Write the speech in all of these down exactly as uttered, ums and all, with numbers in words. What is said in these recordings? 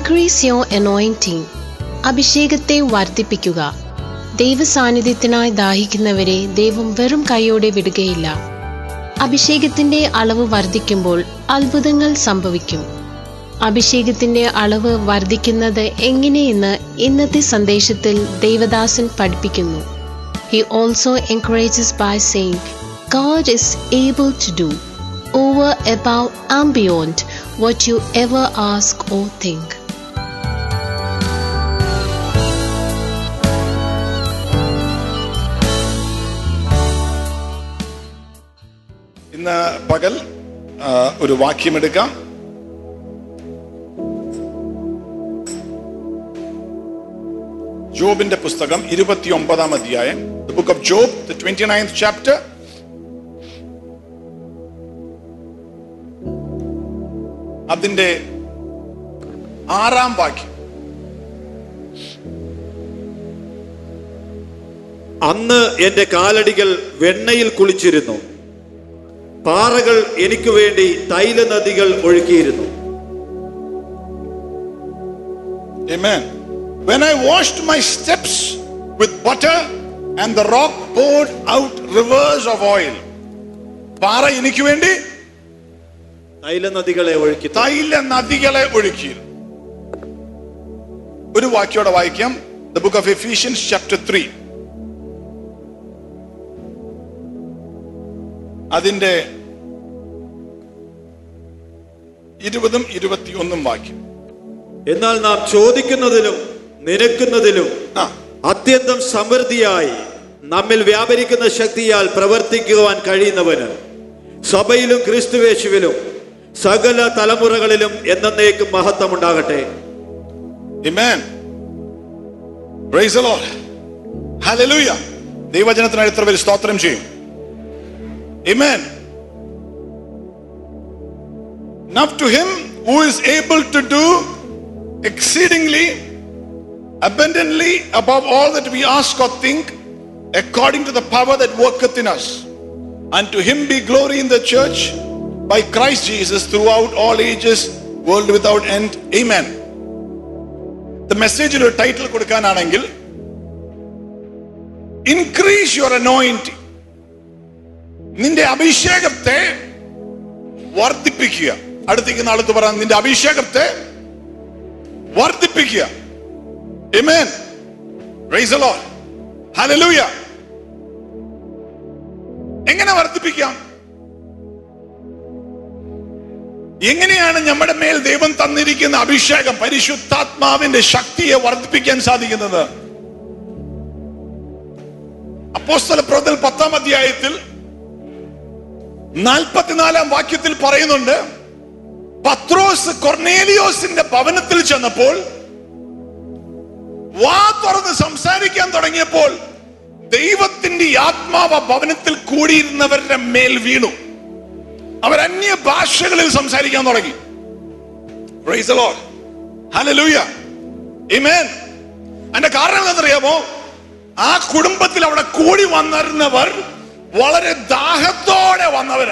Increase your anointing. അഭിഷേകത്തെ വർദ്ധിപ്പിക്കുക. ദൈവസാന്നിധ്യത്തിനായി ദാഹിക്കുന്നവരെ ദൈവം വെറും കൈയോടെ വിടുകയില്ല. അഭിഷേകത്തിന്റെ അളവ് വർദ്ധിക്കുമ്പോൾ അത്ഭുതങ്ങൾ സംഭവിക്കും. അഭിഷേകത്തിന്റെ അളവ് വർദ്ധിക്കുന്നത് എങ്ങനെയെന്ന് ഇന്നത്തെ സന്ദേശത്തിൽ ദേവദാസൻ പഠിപ്പിക്കുന്നു. He also encourages by saying, God is able to do over, above and beyond what you ever ask or think. ഇന്ന് പകൽ ഒരു വാക്യമെടുക്കാം. ജോബിന്റെ പുസ്തകം ഇരുപത്തി ഒമ്പതാം അധ്യായം, the book of Job, the twenty-ninth chapter. അതിന്റെ ആറാം വാക്യം. അന്ന് എന്റെ കാലടികൾ വെണ്ണയിൽ കുളിച്ചിരുന്നു, പാറകൾ എനിക്ക് വേണ്ടി തൈല നദികൾ ഒഴുകിയിരുന്നു. Amen. When I washed my steps with butter and the rock poured out rivers of oil. പാറ എനിക്ക് വേണ്ടി തൈല നദികളെ ഒഴുക്കി തൈല നദികളെ ഒഴുക്കി. ഒരു വാക്യോടെ വായിക്കാം. The book of Ephesians chapter three. അതിന്റെ ഇരുപതും ഇരുപത്തിയൊന്നും വാക്യം. എന്നാൽ നാം ചോദിക്കുന്നതിലും നിരക്കുന്നതിലും അത്യന്തം സമൃദ്ധിയായി നമ്മിൽ വ്യാപരിക്കുന്ന ശക്തിയാൽ പ്രവർത്തിക്കുവാൻ കഴിയുന്നവന് സഭയിലും ക്രിസ്തുവേശുവിലും സകല തലമുറകളിലും എന്നേക്കും മഹത്വം ഉണ്ടാകട്ടെ. Amen. Praise the Lord. Hallelujah. ദൈവവചനത്തിനായി എത്ര പേര് സ്തോത്രം ചെയ്യും? Amen. Now to him who is able to do exceedingly abundantly above all that we ask or think, according to the power that worketh in us. And to him be glory in the church by Christ Jesus throughout all ages, world without end. Amen. The message in the title കൊടുക്കാനാണെങ്കിൽ increase your anointing. നിന്റെ അഭിഷേകത്തെ വർദ്ധിപ്പിക്കുക. അടുത്തേക്ക് നാളത്ത് പറയാം, നിന്റെ അഭിഷേകത്തെ വർദ്ധിപ്പിക്കുക. Amen. Praise the Lord. Hallelujah. എങ്ങനെ വർദ്ധിപ്പിക്കാം? എങ്ങനെയാണ് നമ്മുടെ മേൽ ദൈവം തന്നിരിക്കുന്ന അഭിഷേകം, പരിശുദ്ധാത്മാവിന്റെ ശക്തിയെ വർദ്ധിപ്പിക്കാൻ സാധിക്കുന്നത്? അപ്പോസ്തല പ്രവൃത്തികൾ പത്താം അധ്യായത്തിൽ നാൽപ്പത്തിനാലാം വാക്യത്തിൽ പറയുന്നുണ്ട്, പത്രോസ് കൊർന്നേലിയോസിന്റെ ഭവനത്തിൽ ചെന്നപ്പോൾ വാ തുറന്ന് സംസാരിക്കാൻ തുടങ്ങിയപ്പോൾ ദൈവത്തിന്റെ ആത്മാവ് ഭവനത്തിൽ കൂടിയിരുന്നവരുടെ മേൽ വീണു. അവർ അന്യ ഭാഷകളിൽ സംസാരിക്കാൻ തുടങ്ങി. Praise the Lord. Hallelujah. Amen. അതിന്റെ കാരണം എന്താണെന്നറിയാമോ? ആ കുടുംബത്തിൽ അവിടെ കൂടി വന്നിരുന്നവർ വളരെ ദാഹത്തോടെ വന്നവരാ.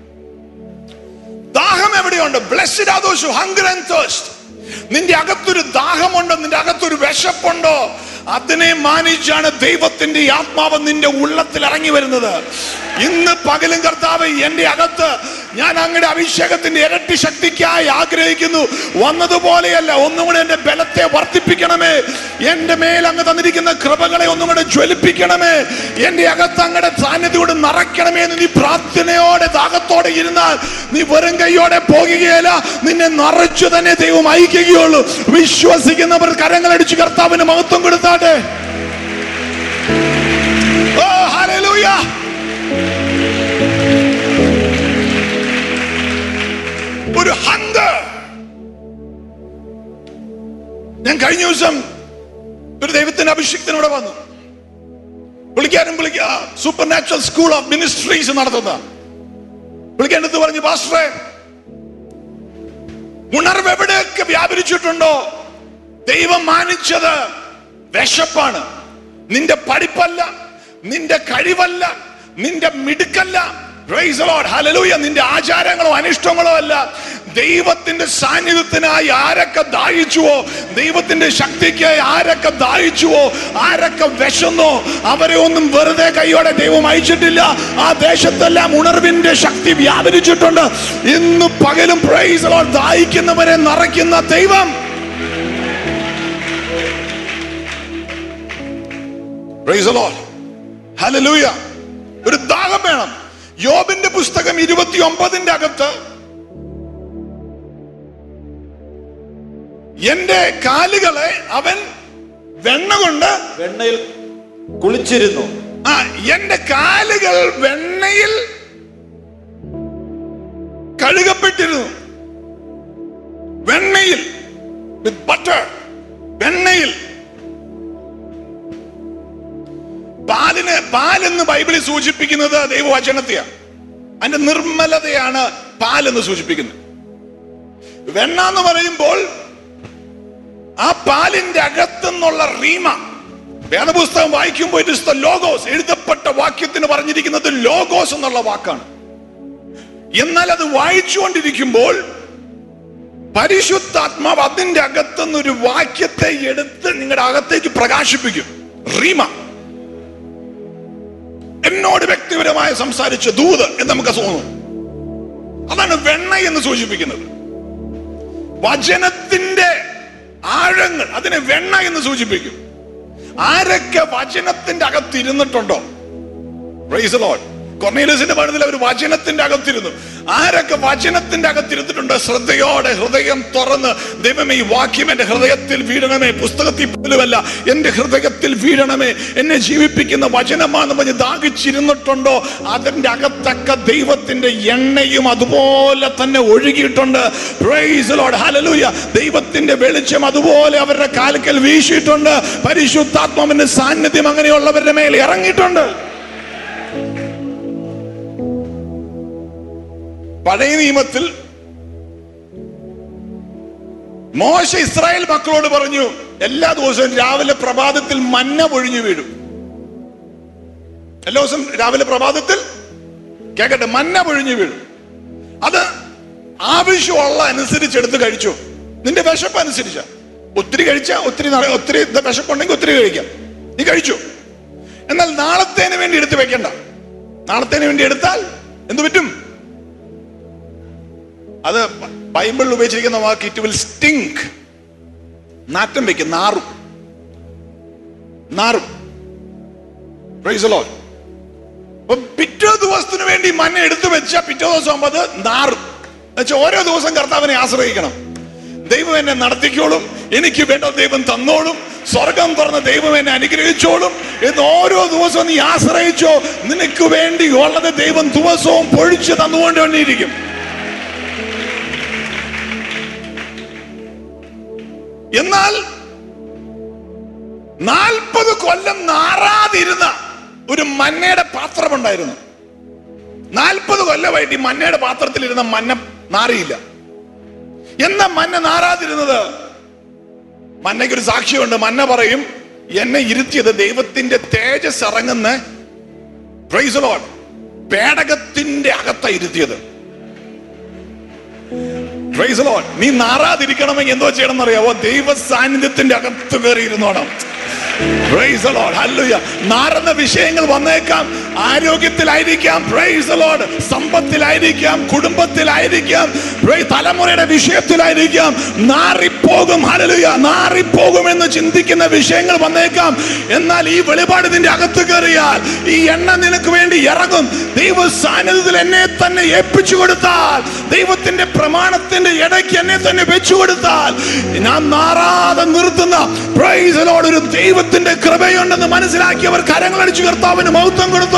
ദാഹം എവിടെയുണ്ട്? Blessed are those who hunger and thirst. നിന്റെ അകത്തൊരു ദാഹമുണ്ടോ, നിന്റെ അകത്തൊരു വിശപ്പുണ്ടോ, അതിനെ മാനിച്ചാണ് ദൈവത്തിന്റെ ആത്മാവ് നിന്റെ ഉള്ളത്തിൽ ഇറങ്ങി വരുന്നത്. ഇന്ന് പകലും കർത്താവ് എന്റെ അകത്ത് ഞാൻ അങ്ങയുടെ അഭിഷേകത്തിന്റെ ഇരട്ടി ശക്തിക്കായി ആഗ്രഹിക്കുന്നു. വന്നതുപോലെയല്ല, ഒന്നും കൂടെ എന്റെ ബലത്തെ വർദ്ധിപ്പിക്കണമേ. എന്റെ മേൽ അങ്ങ് തന്നിരിക്കുന്ന കൃപകളെ ഒന്നും കൂടെ ജ്വലിപ്പിക്കണമേ. എന്റെ അകത്ത് അങ്ങയുടെ സാന്നിധ്യോട് നിറയ്ക്കണമേ എന്ന് നീ പ്രാർത്ഥനയോടെ ദാഹത്തോടെ ഇരുന്നാൽ നീ വെറും കൈയോടെ പോകുകയല്ല, നിന്നെ നിറച്ചു തന്നെ ദൈവം അയക്കുകയുള്ളൂ. വിശ്വസിക്കുന്നവർ കരങ്ങളടിച്ച് കർത്താവിന് മഹത്വം കൊടുത്താട്ടെ. ഓ ഹല്ലേലൂയ. ഒരു ഹങ്കർ. ഞാൻ കഴിഞ്ഞ ദിവസം ഒരു ദൈവത്തിന്റെ അഭിഷേകത്തിനോടെ വന്നു. വിളിക്കാനും വിളിക്കുക supernatural school of ministries നടത്തുന്ന വിളിക്കാൻ എടുത്ത് പറഞ്ഞു, പാസ്റ്ററെ, ഉണർവ് എവിടെയൊക്കെ വ്യാപരിച്ചിട്ടുണ്ടോ ദൈവം മാനിച്ചത് വിശപ്പാണ്. നിന്റെ പഠിപ്പല്ല, നിന്റെ കഴിവല്ല, നിന്റെ മിടുക്കല്ല, Praise the Lord. Hallelujah. നിന്റെ ആചാരങ്ങളോ അനിഷ്ടങ്ങളോ അല്ല, ദൈവത്തിന്റെ സാന്നിധ്യത്തിനായി ആരൊക്കെ ദാഹിച്ചുവോ, ദൈവത്തിന്റെ ശക്തിക്ക് ആരൊക്കെ ദാഹിച്ചുവോ, ആരൊക്കെ വിശന്നോ, അവരെ ഒന്നും വെറുതെ കൈയോടെ ദൈവം അയച്ചിട്ടില്ല. ആ ദേശത്തെല്ലാം ഉണർവിന്റെ ശക്തി വ്യാപരിച്ചിട്ടുണ്ട്. ഇന്ന് പകലും പ്രൈസ് ദി ലോർഡ് ദാഹിക്കുന്നവരെ നിറയ്ക്കുന്ന ദൈവം. Praise the Lord. ഹല്ലേലൂയ. ഒരു ദാഹം വേണം. യോബിന്റെ പുസ്തകം ഇരുപത്തി ഒമ്പതിന്റെ അകത്ത്, എന്റെ കാലുകളെ അവൻ വെണ്ണ കൊണ്ട് വെണ്ണയിൽ കുളിച്ചിരുന്നു. ആ എന്റെ കാലുകൾ വെണ്ണയിൽ കഴുകപ്പെട്ടിരുന്നു. വെണ്ണയിൽ, വിത്ത് ബട്ടർ, വെണ്ണയിൽ. പാലിന് പാലെന്ന് ബൈബിളിൽ സൂചിപ്പിക്കുന്നത് ദൈവവചനത്തെയാണ്. അതിന്റെ നിർമ്മലതയാണ് പാലെന്ന് സൂചിപ്പിക്കുന്നത്. വെണ്ണ എന്ന് പറയുമ്പോൾ ആ പാലിന്റെ അകത്തുനിന്നുള്ള റീമ, വേദപുസ്തകം വായിക്കുമ്പോൾ ഇറ്റ് ഇസ് ദ ലോഗോസ്. എഴുതപ്പെട്ട വാക്യത്തിന് പറഞ്ഞിരിക്കുന്നത് ലോഗോസ് എന്നുള്ള വാക്കാണ്. എന്നാൽ അത് വായിച്ചുകൊണ്ടിരിക്കുമ്പോൾ പരിശുദ്ധാത്മാവ് അതിന്റെ അകത്തുനിന്ന് ഒരു വാക്യത്തെ എടുത്ത് നിങ്ങളുടെ അകത്തേക്ക് പ്രകാശിപ്പിക്കും. റീമ, എന്നോട് വ്യക്തിപരമായി സംസാരിച്ച ദൂത് എന്ന് നമുക്ക് തോന്നും. അതാണ് വെണ്ണ എന്ന് സൂചിപ്പിക്കുന്നത്. വചനത്തിന്റെ ആഴങ്ങൾ അതിനെ വെണ്ണ എന്ന് സൂചിപ്പിക്കും. ആരൊക്കെ വചനത്തിന്റെ അകത്തിരുന്നിട്ടുണ്ടോ, പ്രൈസ് ദി ലോർഡ്. കൊർന്നേലിയസിന്റെ ഭവനത്തിൽ അവർ വചനത്തിന്റെ അകത്തിരുന്നു. ആരൊക്കെ വചനത്തിന്റെ അകത്തിരുന്നിട്ടുണ്ട്, ശ്രദ്ധയോടെ ഹൃദയം തുറന്ന്, ദൈവമേ ഈ വാക്യം എന്റെ ഹൃദയത്തിൽ വീഴണമേ, പുസ്തകത്തിൽ പോലുമല്ല എന്റെ ഹൃദയത്തിൽ വീഴണമേ, എന്നെ ജീവിപ്പിക്കുന്ന വചനമാണെന്ന് പറഞ്ഞ് ദാഹിച്ചിരുന്നിട്ടുണ്ടോ, അതിന്റെ അകത്തൊക്കെ ദൈവത്തിന്റെ എണ്ണയും അതുപോലെ തന്നെ ഒഴുകിയിട്ടുണ്ട്. Praise the Lord. ഹല്ലേലൂയ. ദൈവത്തിന്റെ വെളിച്ചം അതുപോലെ അവരുടെ കാൽക്കൽ വീശിയിട്ടുണ്ട്. പരിശുദ്ധാത്മാവിന്റെ സാന്നിധ്യം അങ്ങനെയുള്ളവരുടെ മേൽ ഇറങ്ങിയിട്ടുണ്ട്. പഴയ നിയമത്തിൽ മോശ ഇസ്രായേൽ മക്കളോട് പറഞ്ഞു, എല്ലാ ദിവസവും രാവിലെ പ്രഭാതത്തിൽ മന്ന പൊഴിഞ്ഞു വീഴും. എല്ലാ ദിവസവും രാവിലെ പ്രഭാതത്തിൽ കേക്കട്ടെ, മന്ന പൊഴിഞ്ഞു വീഴും. അത് ആവശ്യമുള്ള അനുസരിച്ച് എടുത്ത് കഴിച്ചു. നിന്റെ വിശപ്പ് അനുസരിച്ച, ഒത്തിരി കഴിച്ച ഒത്തിരി ഒത്തിരി വിശപ്പുണ്ടെങ്കിൽ ഒത്തിരി കഴിക്കാം, നീ കഴിച്ചു. എന്നാൽ നാളത്തേന് വേണ്ടി എടുത്ത് വെക്കണ്ട. നാളത്തേന് വേണ്ടി എടുത്താൽ എന്ത് പറ്റും? അത് ബൈബിളിൽ ഉപയോഗിച്ചിരിക്കുന്ന വാക്ക് ഇറ്റ് വിൽ സ്റ്റിങ്ക്. നാറ്റം വെക്കും, നാറും നാറും പ്രൈസ് ദി ലോർഡ്. അപ്പൊ പിറ്റേ ദിവസത്തിന് വേണ്ടി മന്ന എടുത്തു വെച്ചാൽ പിറ്റേ ദിവസം ആകുമ്പോൾ അത് നാറും. എന്നുവെച്ചാൽ ഓരോ ദിവസം കർത്താവിനെ ആശ്രയിക്കണം. ദൈവം എന്നെ നടത്തിക്കോളും, എനിക്ക് വേണ്ട ദൈവം തന്നോളും, സ്വർഗം തുറന്ന ദൈവം എന്നെ അനുഗ്രഹിച്ചോളും എന്ന് ഓരോ ദിവസവും നീ ആശ്രയിച്ചോ, നിനക്ക് വേണ്ടി ഉള്ളത് ദൈവം ദിവസവും പൊഴിച്ച് തന്നുകൊണ്ടിരിക്കും. എന്നാൽ നാൽപ്പത് കൊല്ലം നാറാതിരുന്ന ഒരു മന്നയുടെ പാത്രമുണ്ടായിരുന്നു. നാൽപ്പത് കൊല്ലമായിട്ട് ഈ മന്നയുടെ പാത്രത്തിൽ ഇരുന്ന മന്ന നാറിയില്ല. എന്നാ മന്ന നാറാതിരുന്നത്? മന്നയ്ക്കൊരു സാക്ഷ്യമുണ്ട്. മന്ന പറയും, എന്നെ ഇരുത്തിയത് ദൈവത്തിന്റെ തേജസ് ഇറങ്ങുന്ന പ്രൈസ് ദി ലോർഡ് പേടകത്തിന്റെ അകത്താ ഇരുത്തിയത്. Praise the Lord. നീ നാറാതിരിക്കണമെങ്കിൽ എന്തോ ചെയ്യണം എന്നറിയാവോ? ദൈവ സാന്നിധ്യത്തിന്റെ അകത്ത് കയറി ഇരുന്നോണം. Praise the Lord. ഹല്ലേലൂയ. നാറുന്ന വിഷയങ്ങൾ വന്നേക്കാം, ആരോഗ്യത്തിലായിരിക്കാം, പ്രൈസ് ദി ലോർഡ്, സമ്പത്തിലായിരിക്കാം, കുടുംബത്തിലായിരിക്കാം, തലമുറയുടെ വിഷയത്തിലായിരിക്കാം. നാറിപ്പോകും, ഹല്ലേലൂയ, നാറിപ്പോകും എന്ന് ചിന്തിക്കുന്ന വിഷയങ്ങൾ വന്നേക്കാം. എന്നാൽ ഈ വെളിപാട് നിന്റെ അകത്ത് കയറിയാൽ ഈ എണ്ണ നിനക്ക് വേണ്ടി ഇറങ്ങും. ദൈവ സാന്നിധ്യത്തിൽ എന്നെ തന്നെ ഏൽപ്പിച്ചു കൊടുത്താൽ, ദൈവത്തിന്റെ പ്രമാണത്തിന്റെ ഇടയ്ക്ക് എന്നെ തന്നെ വെച്ചു കൊടുത്താൽ, ഞാൻ നാറാതെ നിർത്തുന്ന പ്രൈസ് ദി ലോർഡ് ഒരു ദൈവത്തിന്റെ കൃപയുണ്ടെന്ന് മനസ്സിലാക്കിയവർ കരങ്ങളടിച്ചു കർത്താവിന് മഹത്വം കൊടുത്തു.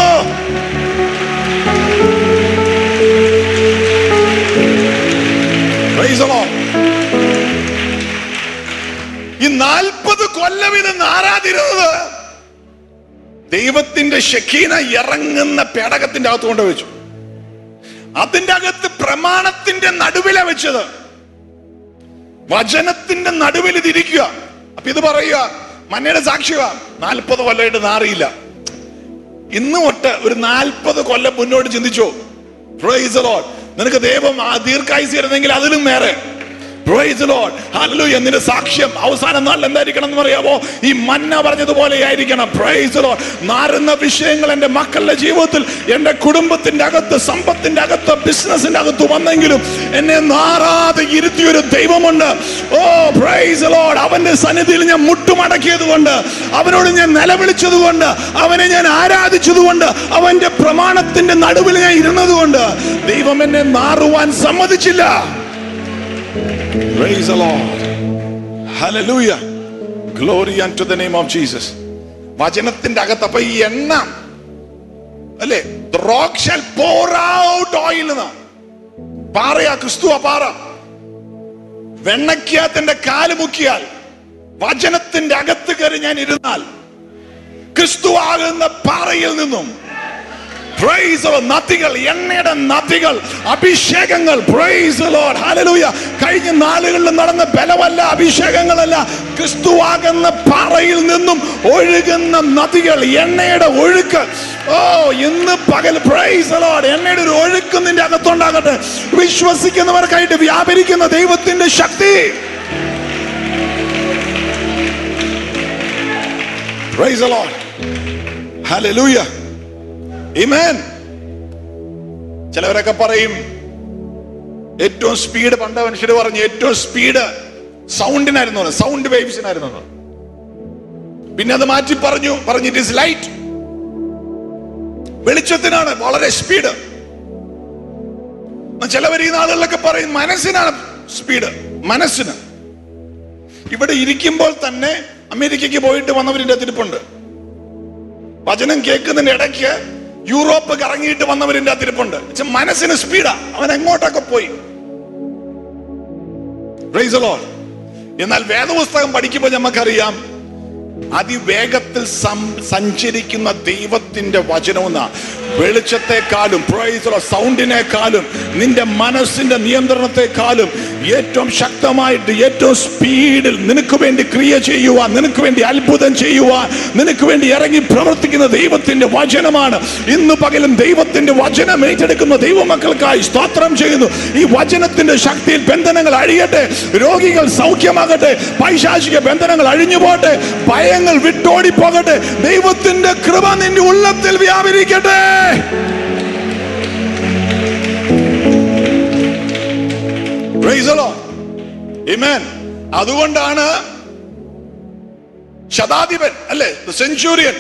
ഈ നാൽപ്പത് കൊല്ലം ഇത് നാറാതിരുന്നത് ദൈവത്തിന്റെ ശക്കീന ഇറങ്ങുന്ന പേടകത്തിന്റെ അകത്ത് കൊണ്ടുവച്ചു. അതിന്റെ അകത്ത് പ്രമാണത്തിന്റെ നടുവില വെച്ചത്, വചനത്തിന്റെ നടുവിൽ ഇതിരിക്കുക. അപ്പൊ ഇത് പറയുക, മന്നയുടെ സാക്ഷിക നാൽപ്പത് കൊല്ലമായിട്ട് നാറിയില്ല. ഇന്ന് തൊട്ട് ഒരു നാൽപ്പത് കൊല്ലം മുന്നോട്ട് ചിന്തിച്ചോ, Praise the Lord. നിനക്ക് ദൈവം ആ ദീർഘായുസ് തരുന്നെങ്കിൽ അതിലും നേരെ. Praise the Lord. Hallelujah. നിന്റെ സാക്ഷ്യം അവസാന നാളിൽ എന്തായിരിക്കണം എന്ന് പറയാമോ? ഈ മന്ന പറഞ്ഞതുപോലെ ആയിരിക്കണം. Praise the Lord. നാറുന്ന വിഷയങ്ങൾ എൻ്റെ മക്കളുടെ ജീവിതത്തിൽ, എൻ്റെ കുടുംബത്തിന്റെ അകത്ത്, സമ്പത്തിന്റെ അകത്ത്, ബിസിനസിന്റെ അകത്ത് വന്നെങ്കിലും എന്നെ നാറാതെ ഇരുത്തിയൊരു ദൈവമുണ്ട്. ഓ praise the Lord. അവന്റെ സന്നിധിയിൽ ഞാൻ മുട്ടുമടക്കിയത് കൊണ്ട്, അവനോട് ഞാൻ നിലവിളിച്ചത് കൊണ്ട്, അവനെ ഞാൻ ആരാധിച്ചത് കൊണ്ട്, അവന്റെ പ്രമാണത്തിന്റെ നടുവിൽ ഞാൻ ഇരുന്നത് കൊണ്ട് ദൈവം എന്നെ നാറുവാൻ സമ്മതിച്ചില്ല. Praise the Lord. Hallelujah. Glory unto the name of Jesus. വചനത്തിന്റെ അകത്ത് അപ്പൊ ഈ എണ്ണ അല്ലേ, the rock shall pour out oil എന്ന്. പാറയാ, ക്രിസ്തുവാ പാറ. വെണ്ണയ്ക്കകത്തിന്റെ കാല് മുക്കിയാൽ, വചനത്തിന്റെ അകത്ത് കയറി ഞാൻ ഇരുന്നാൽ, ക്രിസ്തുവാകുന്ന പാറയിൽ നിന്നും praise the Lord, നദികൾ, എണ്ണയുടെ നദികൾ, അഭിഷേകങ്ങൾ, praise the Lord, hallelujah. കഴിഞ്ഞ നാളുകളിൽ നടന്ന ബലമല്ല, അഭിഷേകങ്ങളല്ല, ക്രിസ്തുവാകുന്ന പാറയിൽ നിന്നും ഒഴുകുന്ന നദികൾ, എണ്ണയുടെ ഒഴുക്ക്. ഓ ഇന്ന് പകൽ praise the Lord, എണ്ണയുടെ ഒരു ഒഴുക്ക് നിന്റെ അകത്തുണ്ടാകട്ടെ. വിശ്വസിക്കുന്നവർക്കായിട്ട് വ്യാപരിക്കുന്ന ദൈവത്തിന്റെ ശക്തി. Praise the Lord. Hallelujah. Amen. ചിലവരൊക്കെ പറയും ഏറ്റവും സ്പീഡ്, പണ്ട് മനുഷ്യർ പറഞ്ഞു ഏറ്റവും സ്പീഡ് സൗണ്ടിനായിരുന്നു, സൗണ്ട് വേവ്സിനായിരുന്നു. പിന്നെ അത് മാറ്റി പറഞ്ഞു പറഞ്ഞു ഇറ്റ് ഈസ് ലൈറ്റ്, വെളിച്ചത്തിനാണ് വളരെ സ്പീഡ്. ചിലവർ ഈ നാളുകളിലൊക്കെ പറയും മനസ്സിനാണ് സ്പീഡ്, മനസ്സിന്. ഇവിടെ ഇരിക്കുമ്പോൾ തന്നെ അമേരിക്കയ്ക്ക് പോയിട്ട് വന്നവരിന്റെ തിരുപ്പുണ്ട്. വചനം കേൾക്കുന്നതിന്റെ ഇടയ്ക്ക് യൂറോപ്പ് കറങ്ങിയിട്ട് വന്നവരിന്റെ തിരുപ്പുണ്ട്. മനസ്സിന് സ്പീഡാ, അവൻ എങ്ങോട്ടൊക്കെ പോയി. Praise the Lord. എന്നാൽ വേദപുസ്തകം പഠിക്കുമ്പോൾ നമുക്കറിയാം അതിവേഗത്തിൽ സഞ്ചരിക്കുന്ന ദൈവത്തിന്റെ വചനമെന്ന വെളിച്ചത്തെക്കാളും, praise the Lord, സൗണ്ടിനെക്കാളും, നിന്റെ മനസ്സിന്റെ നിയന്ത്രണത്തെക്കാളും ഏറ്റവും ശക്തമായിട്ട്, ഏറ്റവും സ്പീഡിൽ നിനക്ക് വേണ്ടി ക്രിയ ചെയ്യുവാൻ, നിനക്ക് വേണ്ടി അത്ഭുതം ചെയ്യുവാൻ, നിനക്ക് വേണ്ടി ഇറങ്ങി പ്രവർത്തിക്കുന്ന ദൈവത്തിന്റെ വചനമാണ്. ഇന്ന് പകലും ദൈവത്തിന്റെ വചനം ഏറ്റെടുക്കുന്ന ദൈവമക്കൾക്കായി സ്തോത്രം ചെയ്യുന്നു. ഈ വചനത്തിന്റെ ശക്തിയിൽ ബന്ധനങ്ങൾ അഴിയട്ടെ, രോഗികൾ സൗഖ്യമാകട്ടെ, പൈശാചിക ബന്ധനങ്ങൾ അഴിഞ്ഞു പോട്ടെ, ഭയങ്ങൾ വിട്ടോടി പോകട്ടെ, ദൈവത്തിന്റെ കൃപ നിന്റെ ഉള്ളത്തിൽ വ്യാപരിക്കട്ടെ. Praise the Lord. Amen. അതുകൊണ്ടാണ് ശതാധിപൻ അല്ലേ, സെഞ്ചൂറിയൻ,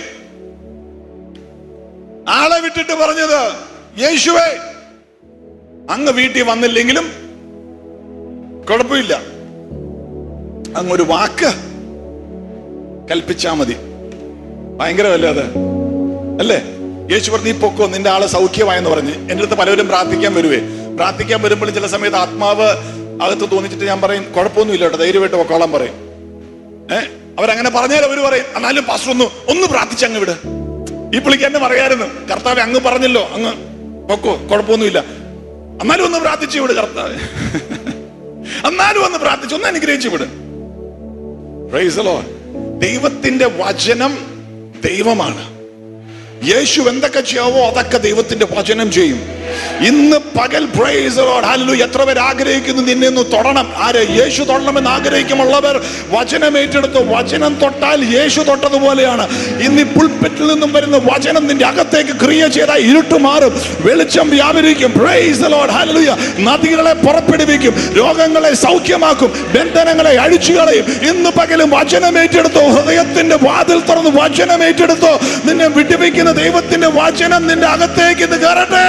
ആളെ വിട്ടിട്ട് പറഞ്ഞത് യേശുവേ അങ്ങ് വീട്ടിൽ വന്നില്ലെങ്കിലും കുഴപ്പമില്ല, അങ്ങൊരു വാക്ക് കൽപ്പിച്ചാ മതി. ഭയങ്കരമല്ലേ അത് അല്ലേ? യേശു പറഞ്ഞു നീ പൊക്കോ, നിന്റെ ആള് സൗഖ്യമായെന്ന് പറഞ്ഞ്. എൻ്റെ അടുത്ത് പലവരും പ്രാർത്ഥിക്കാൻ വരുവേ. പ്രാർത്ഥിക്കാൻ വരുമ്പോൾ ചില സമയത്ത് ആത്മാവ് അകത്ത് തോന്നിച്ചിട്ട് ഞാൻ പറയും കുഴപ്പമൊന്നുമില്ല കേട്ടോ, ധൈര്യമായിട്ട് പൊക്കോളാൻ പറയും. ഏഹ് അവരങ്ങനെ പറഞ്ഞാൽ അവര് പറയും എന്നാലും പാസ്റ്റർ ഒന്ന് ഒന്ന് പ്രാർത്ഥിച്ച് അങ്ങ് വിട്. ഈ പുള്ളിക്ക് എന്നെ പറയായിരുന്നു, കർത്താവ് അങ്ങ് പറഞ്ഞല്ലോ അങ്ങ് പൊക്കോ, കുഴപ്പമൊന്നുമില്ല, എന്നാലും ഒന്ന് പ്രാർത്ഥിച്ചു വിട് കർത്താവ്, എന്നാലും ഒന്ന് പ്രാർത്ഥിച്ചു, ഒന്ന് അനുഗ്രഹിച്ചു വിട്. Praise the Lord. ദൈവത്തിന്റെ വചനം ദൈവമാണ്. യേശു എന്തൊക്കെ ചെയ്യാവോ അതൊക്കെ ദൈവത്തിന്റെ വചനം ചെയ്യും. ഇന്ന് പകൽ പ്രൈസ് ദി ലോർഡ് ഹല്ലേലൂയ. എത്ര പേർ ആഗ്രഹിക്കുന്നു നിന്നെ ഒന്ന് തൊടണം? ആര്? യേശു തൊടണമെന്ന് ആഗ്രഹിക്കുമുള്ളവർ വചനം ഏറ്റെടുത്തു. വചനം തൊട്ടാൽ യേശു തൊട്ടതുപോലെയാണ്. ഇന്ന് ഈ പുൾപിറ്റിൽ നിന്നും വരുന്ന വചനം നിന്റെ അകത്തേക്ക് ക്രിയ ചെയ്താൽ ഇരുട്ട് മാറും, വെളിച്ചം വ്യാപരിക്കും. Praise the Lord hallelujah. നദികളെ പുറപ്പെടുവിക്കും, രോഗങ്ങളെ സൗഖ്യമാക്കും, ബന്ധനങ്ങളെ അഴിച്ചു കളയും. ഇന്ന് പകലും വചനം ഏറ്റെടുത്തോ, ഹൃദയത്തിന്റെ വാതിൽ തുറന്ന് വചനം ഏറ്റെടുത്തോ. നിന്നെ വിടുവിക്കുന്ന ദൈവത്തിന്റെ വചനം നിന്റെ അകത്തേക്ക് ഇന്ന് കയറട്ടെ.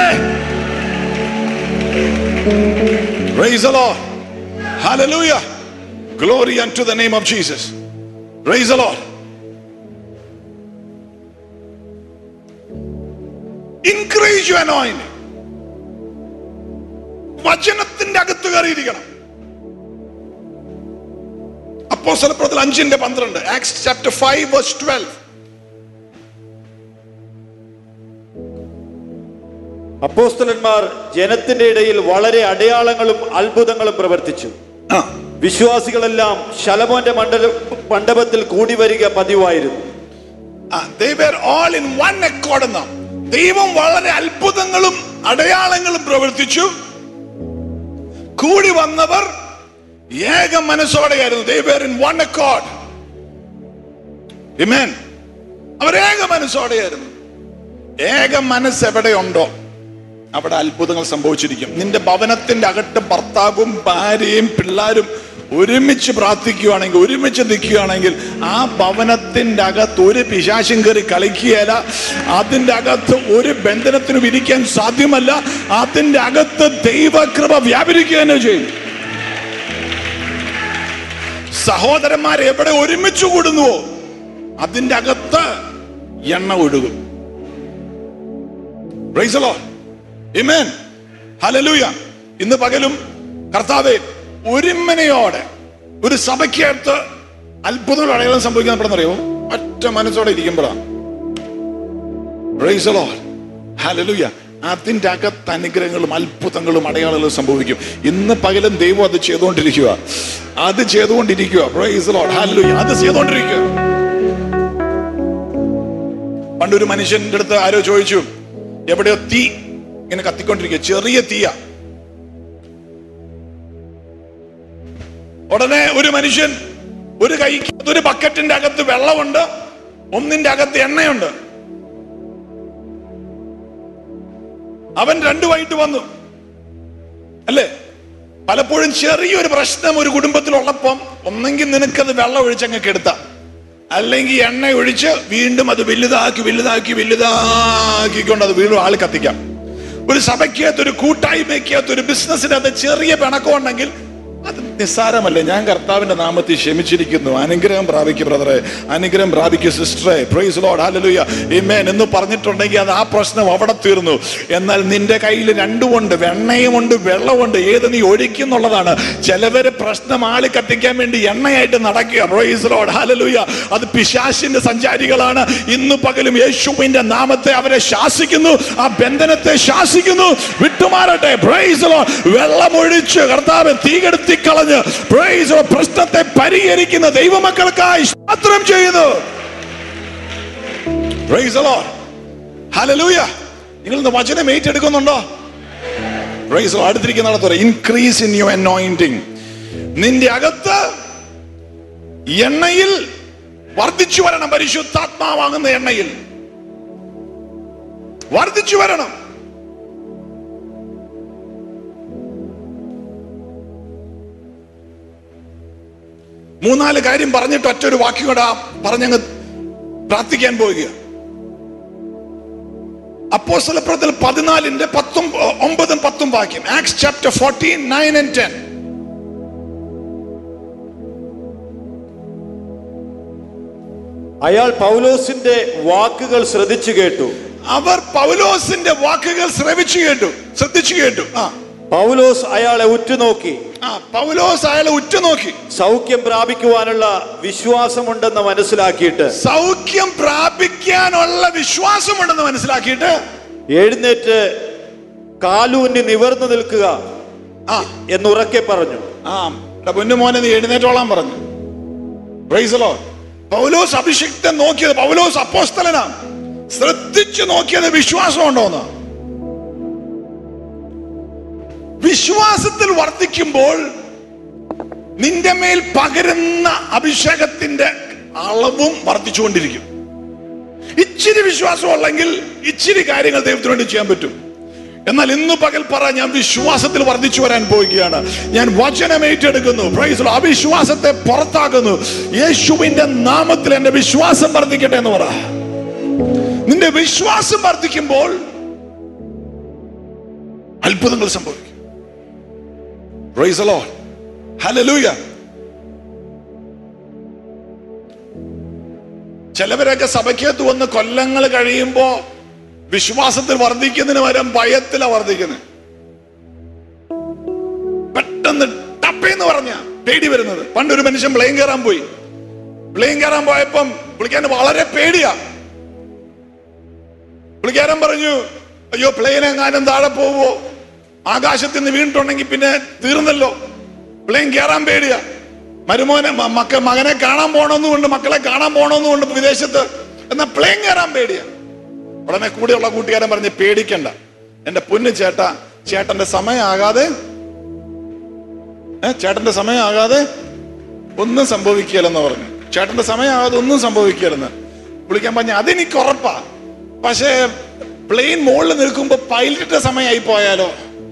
Praise the Lord. Hallelujah. Glory unto the name of Jesus. Praise the Lord. Increase your anointing. വചനത്തിന്റെ അകത്ത് കയറിയിരിക്കണം. അപ്പോസ്തലപ്രവൃത്തികൾ അഞ്ചിന്റെ പന്ത്രണ്ട്, Acts chapter five verse twelve. അപ്പോസ്തലന്മാർ ജനത്തിന്റെ ഇടയിൽ വളരെ അടയാളങ്ങളും അത്ഭുതങ്ങളും പ്രവർത്തിച്ചു. വിശ്വാസികളെല്ലാം ശലോമോന്റെ മണ്ഡപത്തിൽ കൂടി വരിക പതിവായിരുന്നു. They were all in one accord. ദൈവം വളരെ അത്ഭുതങ്ങളും അടയാളങ്ങളും പ്രവർത്തിച്ചു. കൂടി വന്നവർ ഏക മനസ്സോടെയായിരുന്നു. They were in one accord. Amen. അവർ ഏക മനസ്സോടെയായിരുന്നു. ഏക മനസ്സ് എവിടെയുണ്ടോ അവിടെ അത്ഭുതങ്ങൾ സംഭവിച്ചിരിക്കും. നിന്റെ ഭവനത്തിന്റെ അകത്ത് ഭർത്താവും ഭാര്യയും പിള്ളേരും ഒരുമിച്ച് പ്രാർത്ഥിക്കുകയാണെങ്കിൽ, ഒരുമിച്ച് നിൽക്കുകയാണെങ്കിൽ, ആ ഭവനത്തിന്റെ അകത്ത് ഒരു പിശാചും കയറി കളിക്കുകയല്ല. അതിന്റെ അകത്ത് ഒരു ബന്ധനത്തിനും ഇരിക്കാൻ സാധ്യമല്ല. അതിന്റെ അകത്ത് ദൈവകൃപ വ്യാപരിക്കുക തന്നെ ചെയ്യും. സഹോദരന്മാർ എവിടെ ഒരുമിച്ച് കൂടുന്നുവോ അതിന്റെ അകത്ത് എണ്ണ ഒഴുകും. Praise the Lord. Amen. Hallelujah. ഇന്ന് പകലും കർത്താവേ, ഒരുമനയോടെ ഒരു സഭയ്ക്കകത്ത് അത്ഭുതങ്ങൾ അടയാളം സംഭവിക്കാൻ പെടുന്നറിയോ? ഒറ്റ മനസ്സോടെ ഇരിക്കുമ്പോഴാണ്. Praise the Lord. Hallelujah. അതിന്റെ അകത്ത് അനുഗ്രഹങ്ങളും അത്ഭുതങ്ങളും അടയാളങ്ങളും സംഭവിക്കും. ഇന്ന് പകലും ദൈവം അത് ചെയ്തുകൊണ്ടിരിക്കുക. അത് ചെയ്തുകൊണ്ടിരിക്കുക. Praise the Lord. Hallelujah. അത് ചെയ്തുകൊണ്ടിരിക്കുക. പണ്ടൊരു മനുഷ്യന്റെ അടുത്ത് ആരോ ചോദിച്ചു, എവിടെയോ തീ ഇങ്ങനെ കത്തിക്കൊണ്ടിരിക്കുക, ചെറിയ തീയ. ഉടനെ ഒരു മനുഷ്യൻ ഒരു കൈക്ക് ഒരു ബക്കറ്റിന്റെ അകത്ത് വെള്ളമുണ്ട്, ഒന്നിന്റെ അകത്ത് എണ്ണയുണ്ട്. അവൻ രണ്ടുമായിട്ട് വന്നു അല്ലേ? പലപ്പോഴും ചെറിയൊരു പ്രശ്നം ഒരു കുടുംബത്തിലുള്ളപ്പം ഒന്നെങ്കിൽ നിനക്കത് വെള്ളം ഒഴിച്ചങ്ങ് കെടുത്താം, അല്ലെങ്കിൽ എണ്ണ ഒഴിച്ച് വീണ്ടും അത് വലുതാക്കി വലുതാക്കി വലുതാക്കിക്കൊണ്ട് അത് വീണ്ടും ആൾ കത്തിക്കാം. ഒരു സഭയ്ക്കകത്ത്, ഒരു കൂട്ടായ്മയ്ക്കകത്ത്, ഒരു ബിസിനസ്സിനകത്ത് ചെറിയ പിണക്കം ഉണ്ടെങ്കിൽ അത് നിസ്സാരമല്ലേ. ഞാൻ കർത്താവിന്റെ നാമത്തിൽ ക്ഷമിച്ചിരിക്കുന്നു. അനുഗ്രഹം പ്രാപിക്കും ബ്രദറെ, അനുഗ്രഹം പ്രാപിക്കും സിസ്റ്ററെ. Price Lord. ഹല്ലേലൂയ. ആമേൻ എന്ന് പറഞ്ഞിട്ടുണ്ടെങ്കിൽ അത് ആ പ്രശ്നം അവിടെ തീർന്നു. എന്നാൽ നിന്റെ കയ്യിൽ രണ്ടുമുണ്ട്, എണ്ണയുമുണ്ട് വെള്ളമുണ്ട്. ഏത് നീ ഒഴിക്കുന്നുള്ളതാണ്. ചിലവര് പ്രശ്നം ആളി കത്തിക്കാൻ വേണ്ടി എണ്ണയായിട്ട് നടക്കുക. Praise Lord. ഹല്ലേലൂയ. അത് പിശാചിന്റെ സഞ്ചാരികളാണ്. ഇന്ന് പകലും യേശുവിന്റെ നാമത്തെ അവരെ ശാസിക്കുന്നു, ആ ബന്ധനത്തെ ശാസിക്കുന്നു, വിട്ടുമാറട്ടെ. Praise Lord. വെള്ളമൊഴിച്ച് കർത്താവ് തീ കെടുത്തി കളഞ്ഞ് പ്രശ്നത്തെ പരിഹരിക്കുന്ന ദൈവമക്കൾക്കായി സ്തോത്രം ചെയ്യുന്നു. Praise the Lord. ഹല്ലേലൂയ. നിങ്ങൾ ഇന്ന് വചനം ഏറ്റെടുക്കുന്നുണ്ടോ? Price the Lord. അടുത്തിരിക്കുന്ന ആളെ ഇൻക്രീസ് ഇൻ യുവർ അനോയിന്റിംഗ്. നിന്റെ അകത്ത് എണ്ണയിൽ വർദ്ധിച്ചു വരണം. പരിശുദ്ധാത്മാവാകുന്ന എണ്ണയിൽ വർദ്ധിച്ചു വരണം. മൂന്നാല് കാര്യം പറഞ്ഞിട്ട് ഒറ്റൊരു വാക്യം കൂടെ പറഞ്ഞങ്ങ് പ്രാർത്ഥിക്കാൻ പോവുക. അപ്പോസ്തലപ്രവൃത്തികൾ പതിനാലിന്റെ പത്തും ഒമ്പതും പത്തും വാക്യം. Acts chapter fourteen nine and ten. അയാൾ പൗലോസിന്റെ വാക്കുകൾ ശ്രദ്ധിച്ചു കേട്ടു. അവർ പൗലോസിന്റെ വാക്കുകൾ ശ്രവിച്ചു കേട്ടു, ശ്രദ്ധിച്ചു കേട്ടു. ആ പൗലോസ് അയാളെ ഉറ്റുനോക്കി. ആ പൗലോസ് അയാളെ ഉറ്റുനോക്കി സൗഖ്യം പ്രാപിക്കുവാനുള്ള വിശ്വാസമുണ്ടെന്ന് മനസ്സിലാക്കിയിട്ട് സൗഖ്യം പ്രാപിക്കാനുള്ള വിശ്വാസമുണ്ടെന്ന് മനസ്സിലാക്കിയിട്ട് എഴുന്നേറ്റ് കാലൂന്നി നിവർന്നു നിൽക്കുക എന്നുറക്കെ പറഞ്ഞു. ആ പൊന്നുമോനെ നീ എഴുന്നേറ്റോളാൻ പറഞ്ഞു. Praise the Lord. പൗലോസ് അഭിഷിക്തൻ നോക്കിയത്, പൗലോസ് അപ്പോസ്തലനാണ്, ശ്രദ്ധിച്ചു നോക്കിയത് വിശ്വാസമുണ്ടോന്ന്. വിശ്വാസത്തിൽ വർദ്ധിക്കുമ്പോൾ നിന്റെ മേൽ പകരുന്ന അഭിഷേകത്തിന്റെ അളവും വർദ്ധിച്ചുകൊണ്ടിരിക്കും. ഇച്ചിരി വിശ്വാസം ഉള്ളെങ്കിൽ ഇച്ചിരി കാര്യങ്ങൾ ദൈവത്തിന് വേണ്ടി ചെയ്യാൻ പറ്റും. എന്നാൽ ഇന്ന് പകൽ പറ, ഞാൻ വിശ്വാസത്തിൽ വർദ്ധിച്ചു വരാൻ പോവുകയാണ്. ഞാൻ വചനം ഏറ്റെടുക്കുന്നു. Praise the Lord. അവിശ്വാസത്തെ പുറത്താക്കുന്നു. യേശുവിന്റെ നാമത്തിൽ എന്റെ വിശ്വാസം വർദ്ധിക്കട്ടെ എന്ന് പറ. നിന്റെ വിശ്വാസം വർദ്ധിക്കുമ്പോൾ അത്ഭുതങ്ങൾ സംഭവിക്കും. Praise the Lord. Hallelujah. ചിലവരൊക്കെ സഭയ്ക്കകത്ത് വന്ന് കൊല്ലങ്ങൾ കഴിയുമ്പോ വിശ്വാസത്തിൽ വർദ്ധിക്കുന്നതിന് പകരം ഭയത്തിലാ വർദ്ധിക്കുന്നത്. പെട്ടെന്ന് ടപ്പേന്ന് പറഞ്ഞ പേടി വരുന്നത്. പണ്ടൊരു മനുഷ്യൻ പ്ലെയിൻ കയറാൻ പോയി. പ്ലെയിൻ കയറാൻ പോയപ്പം പുള്ളിക്കാരൻ വളരെ പേടിയാ. പുള്ളിക്കാരൻ പറഞ്ഞു, അയ്യോ പ്ലെയിൻ എങ്ങാനും താഴെ പോവോ, ആകാശത്തിൽ നിന്ന് വീണിട്ടുണ്ടെങ്കിൽ പിന്നെ തീർന്നല്ലോ. പ്ലെയിൻ കയറാൻ പേടിയാ. മരുമോനെ മക്ക മകനെ കാണാൻ പോണമെന്നുകൊണ്ട്, മക്കളെ കാണാൻ പോണമെന്നുകൊണ്ട് വിദേശത്ത്, എന്നാ പ്ലെയിൻ കയറാൻ പേടിയാ. ഉടനെ കൂടെയുള്ള കൂട്ടുകാരൻ പറഞ്ഞ്, പേടിക്കണ്ട, എന്റെ പൊന്നു ചേട്ടാ, ചേട്ടന്റെ സമയമാകാതെ ഏ ചേട്ടന്റെ സമയമാകാതെ ഒന്നും സംഭവിക്കുകയില്ലെന്ന് പറഞ്ഞു. ചേട്ടന്റെ സമയമാകാതെ ഒന്നും സംഭവിക്കുകയില്ലെന്ന് വിളിക്കാൻ പറഞ്ഞ അതെനിക്ക് ഉറപ്പാ. പക്ഷേ പ്ലെയിൻ മുകളിൽ നിൽക്കുമ്പോ പൈലറ്റിന്റെ സമയമായി പോയാലോ?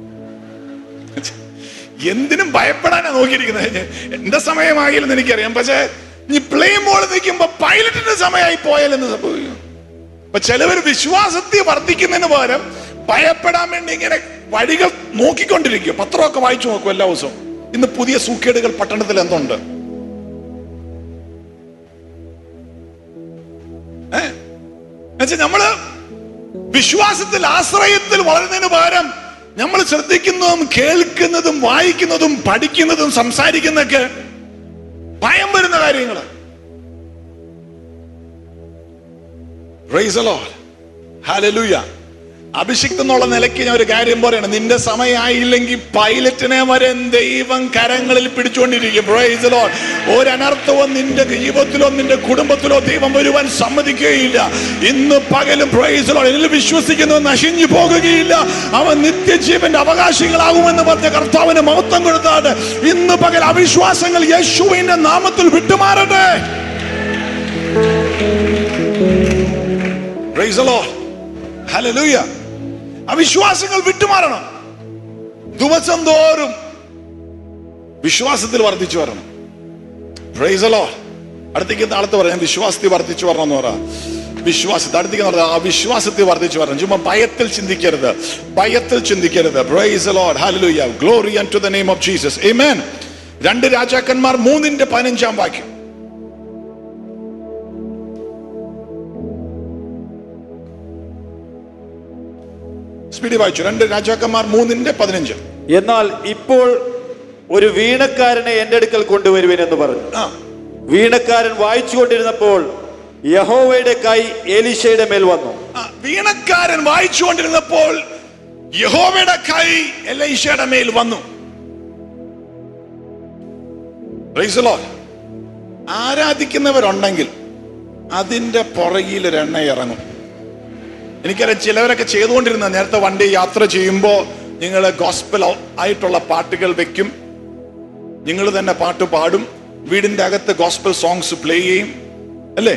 എന്തിനും ഭയപ്പെടാനാ നോക്കിയിരിക്കുന്നത്. എന്റെ സമയമാകില്ലെന്ന് എനിക്കറിയാം, പക്ഷെ ഈ പ്ലെയിൻ മുകളിൽ നിൽക്കുമ്പോ പൈലറ്റിന്റെ സമയമായി പോയാലെന്ന് സംഭവിക്കും. അപ്പൊ ചിലവർ വിശ്വാസത്തെ വർദ്ധിക്കുന്നതിന് പകരം ഭയപ്പെടാൻ വേണ്ടി ഇങ്ങനെ വഴികൾ നോക്കിക്കൊണ്ടിരിക്കും. പത്രമൊക്കെ വായിച്ചു നോക്കും എല്ലാ ദിവസവും. ഇന്ന് പുതിയ സൂക്കേടുകൾ പട്ടണത്തിൽ എന്തുണ്ട്? ഏഹ് നമ്മള് വിശ്വാസത്തിൽ ആശ്രയത്തിൽ വളരുന്നതിന് പകരം നമ്മൾ ശ്രദ്ധിക്കുന്നതും കേൾക്കുന്നതും വായിക്കുന്നതും പഠിക്കുന്നതും സംസാരിക്കുന്നതൊക്കെ ഭയം വരുന്ന കാര്യങ്ങൾ. Praise the Lord, hallelujah. അഭിഷിക്തം എന്നുള്ള നിലയ്ക്ക് ഞാൻ ഒരു കാര്യം പറയണം. നിന്റെ സമയമായില്ലെങ്കിൽ പൈലറ്റിനെ വരെ ദൈവം കരങ്ങളിൽ പിടിച്ചുകൊണ്ടിരിക്കും. Praise the Lord. ഒരനർത്ഥവും നിന്റെ ജീവിതത്തിലോ നിന്റെ കുടുംബത്തിലോ ദൈവം വരുവാൻ സമ്മതിക്കുകയില്ല. ഇന്ന് പകലും പ്രൈസ് ദി ലോർഡ് എന്നിൽ വിശ്വസിക്കുന്നവൻ നശിഞ്ഞു പോകുകയില്ല, അവൻ നിത്യജീവന്റെ അവകാശികളാകുമെന്ന് പറഞ്ഞ കർത്താവിന് മഹത്വം കൊടുത്താട്ട് ഇന്ന് പകൽ അവിശ്വാസങ്ങൾ യേശുവിന്റെ നാമത്തിൽ വിട്ടുമാറട്ടെ. Praise the Lord, hallelujah. അവിശ്വാസങ്ങൾ വിട്ടുമാറണം. ദിവസം തോറും വിശ്വാസത്തിൽ വർദ്ധിച്ചു വരണം. Praise the Lord. അടുത്തേക്ക് നാളത്തെ പറയാം വിശ്വാസത്തിൽ വർദ്ധിച്ചു വരണം എന്ന് പറയാം. വിശ്വാസത്തിൽ അടുത്തേക്ക് പറഞ്ഞാൽ ആ വിശ്വാസത്തിൽ വർദ്ധിച്ചു വരണം. ചുമ്മാ ഭയത്തിൽ ചിന്തിക്കരുത്, ഭയത്തിൽ ചിന്തിക്കരുത്. Praise the Lord, hallelujah. Glory unto the name of Jesus. Amen. രണ്ട് രാജാക്കന്മാർ മൂന്നിന്റെ പതിനഞ്ചാം വാക്യം. സ്പീഡി വായിച്ചു. രണ്ട് രാജാക്കന്മാർ മൂന്നിന്റെ പതിനഞ്ച്. എന്നാൽ ഇപ്പോൾ ഒരു വീണക്കാരനെ എന്റെ അടുക്കൽ കൊണ്ടുവരുവിൻ എന്ന് പറഞ്ഞു. വീണക്കാരൻ വായിച്ചു കൊണ്ടിരുന്നപ്പോൾ യഹോവയുടെ കൈ എലീശയുടെ മേൽ വന്നു. വീണക്കാരൻ വായിച്ചു കൊണ്ടിരുന്നപ്പോൾ യഹോവയുടെ കൈ എലീശയുടെ മേൽ വന്നു. Price the Lord. ആരാധിക്കുന്നവരുണ്ടെങ്കിൽ അതിന്റെ പുറകിൽ ഒരു എണ്ണ ഇറങ്ങും. എനിക്കറിയാം ചിലവരൊക്കെ ചെയ്തുകൊണ്ടിരുന്ന നേരത്തെ വണ്ടി യാത്ര ചെയ്യുമ്പോൾ നിങ്ങൾ ഗോസ്പൽ ആയിട്ടുള്ള പാട്ടുകൾ വെക്കും, നിങ്ങൾ തന്നെ പാട്ട് പാടും, വീടിന്റെ അകത്ത് ഗോസ്പൽ സോങ്സ് പ്ലേ ചെയ്യും, അല്ലേ?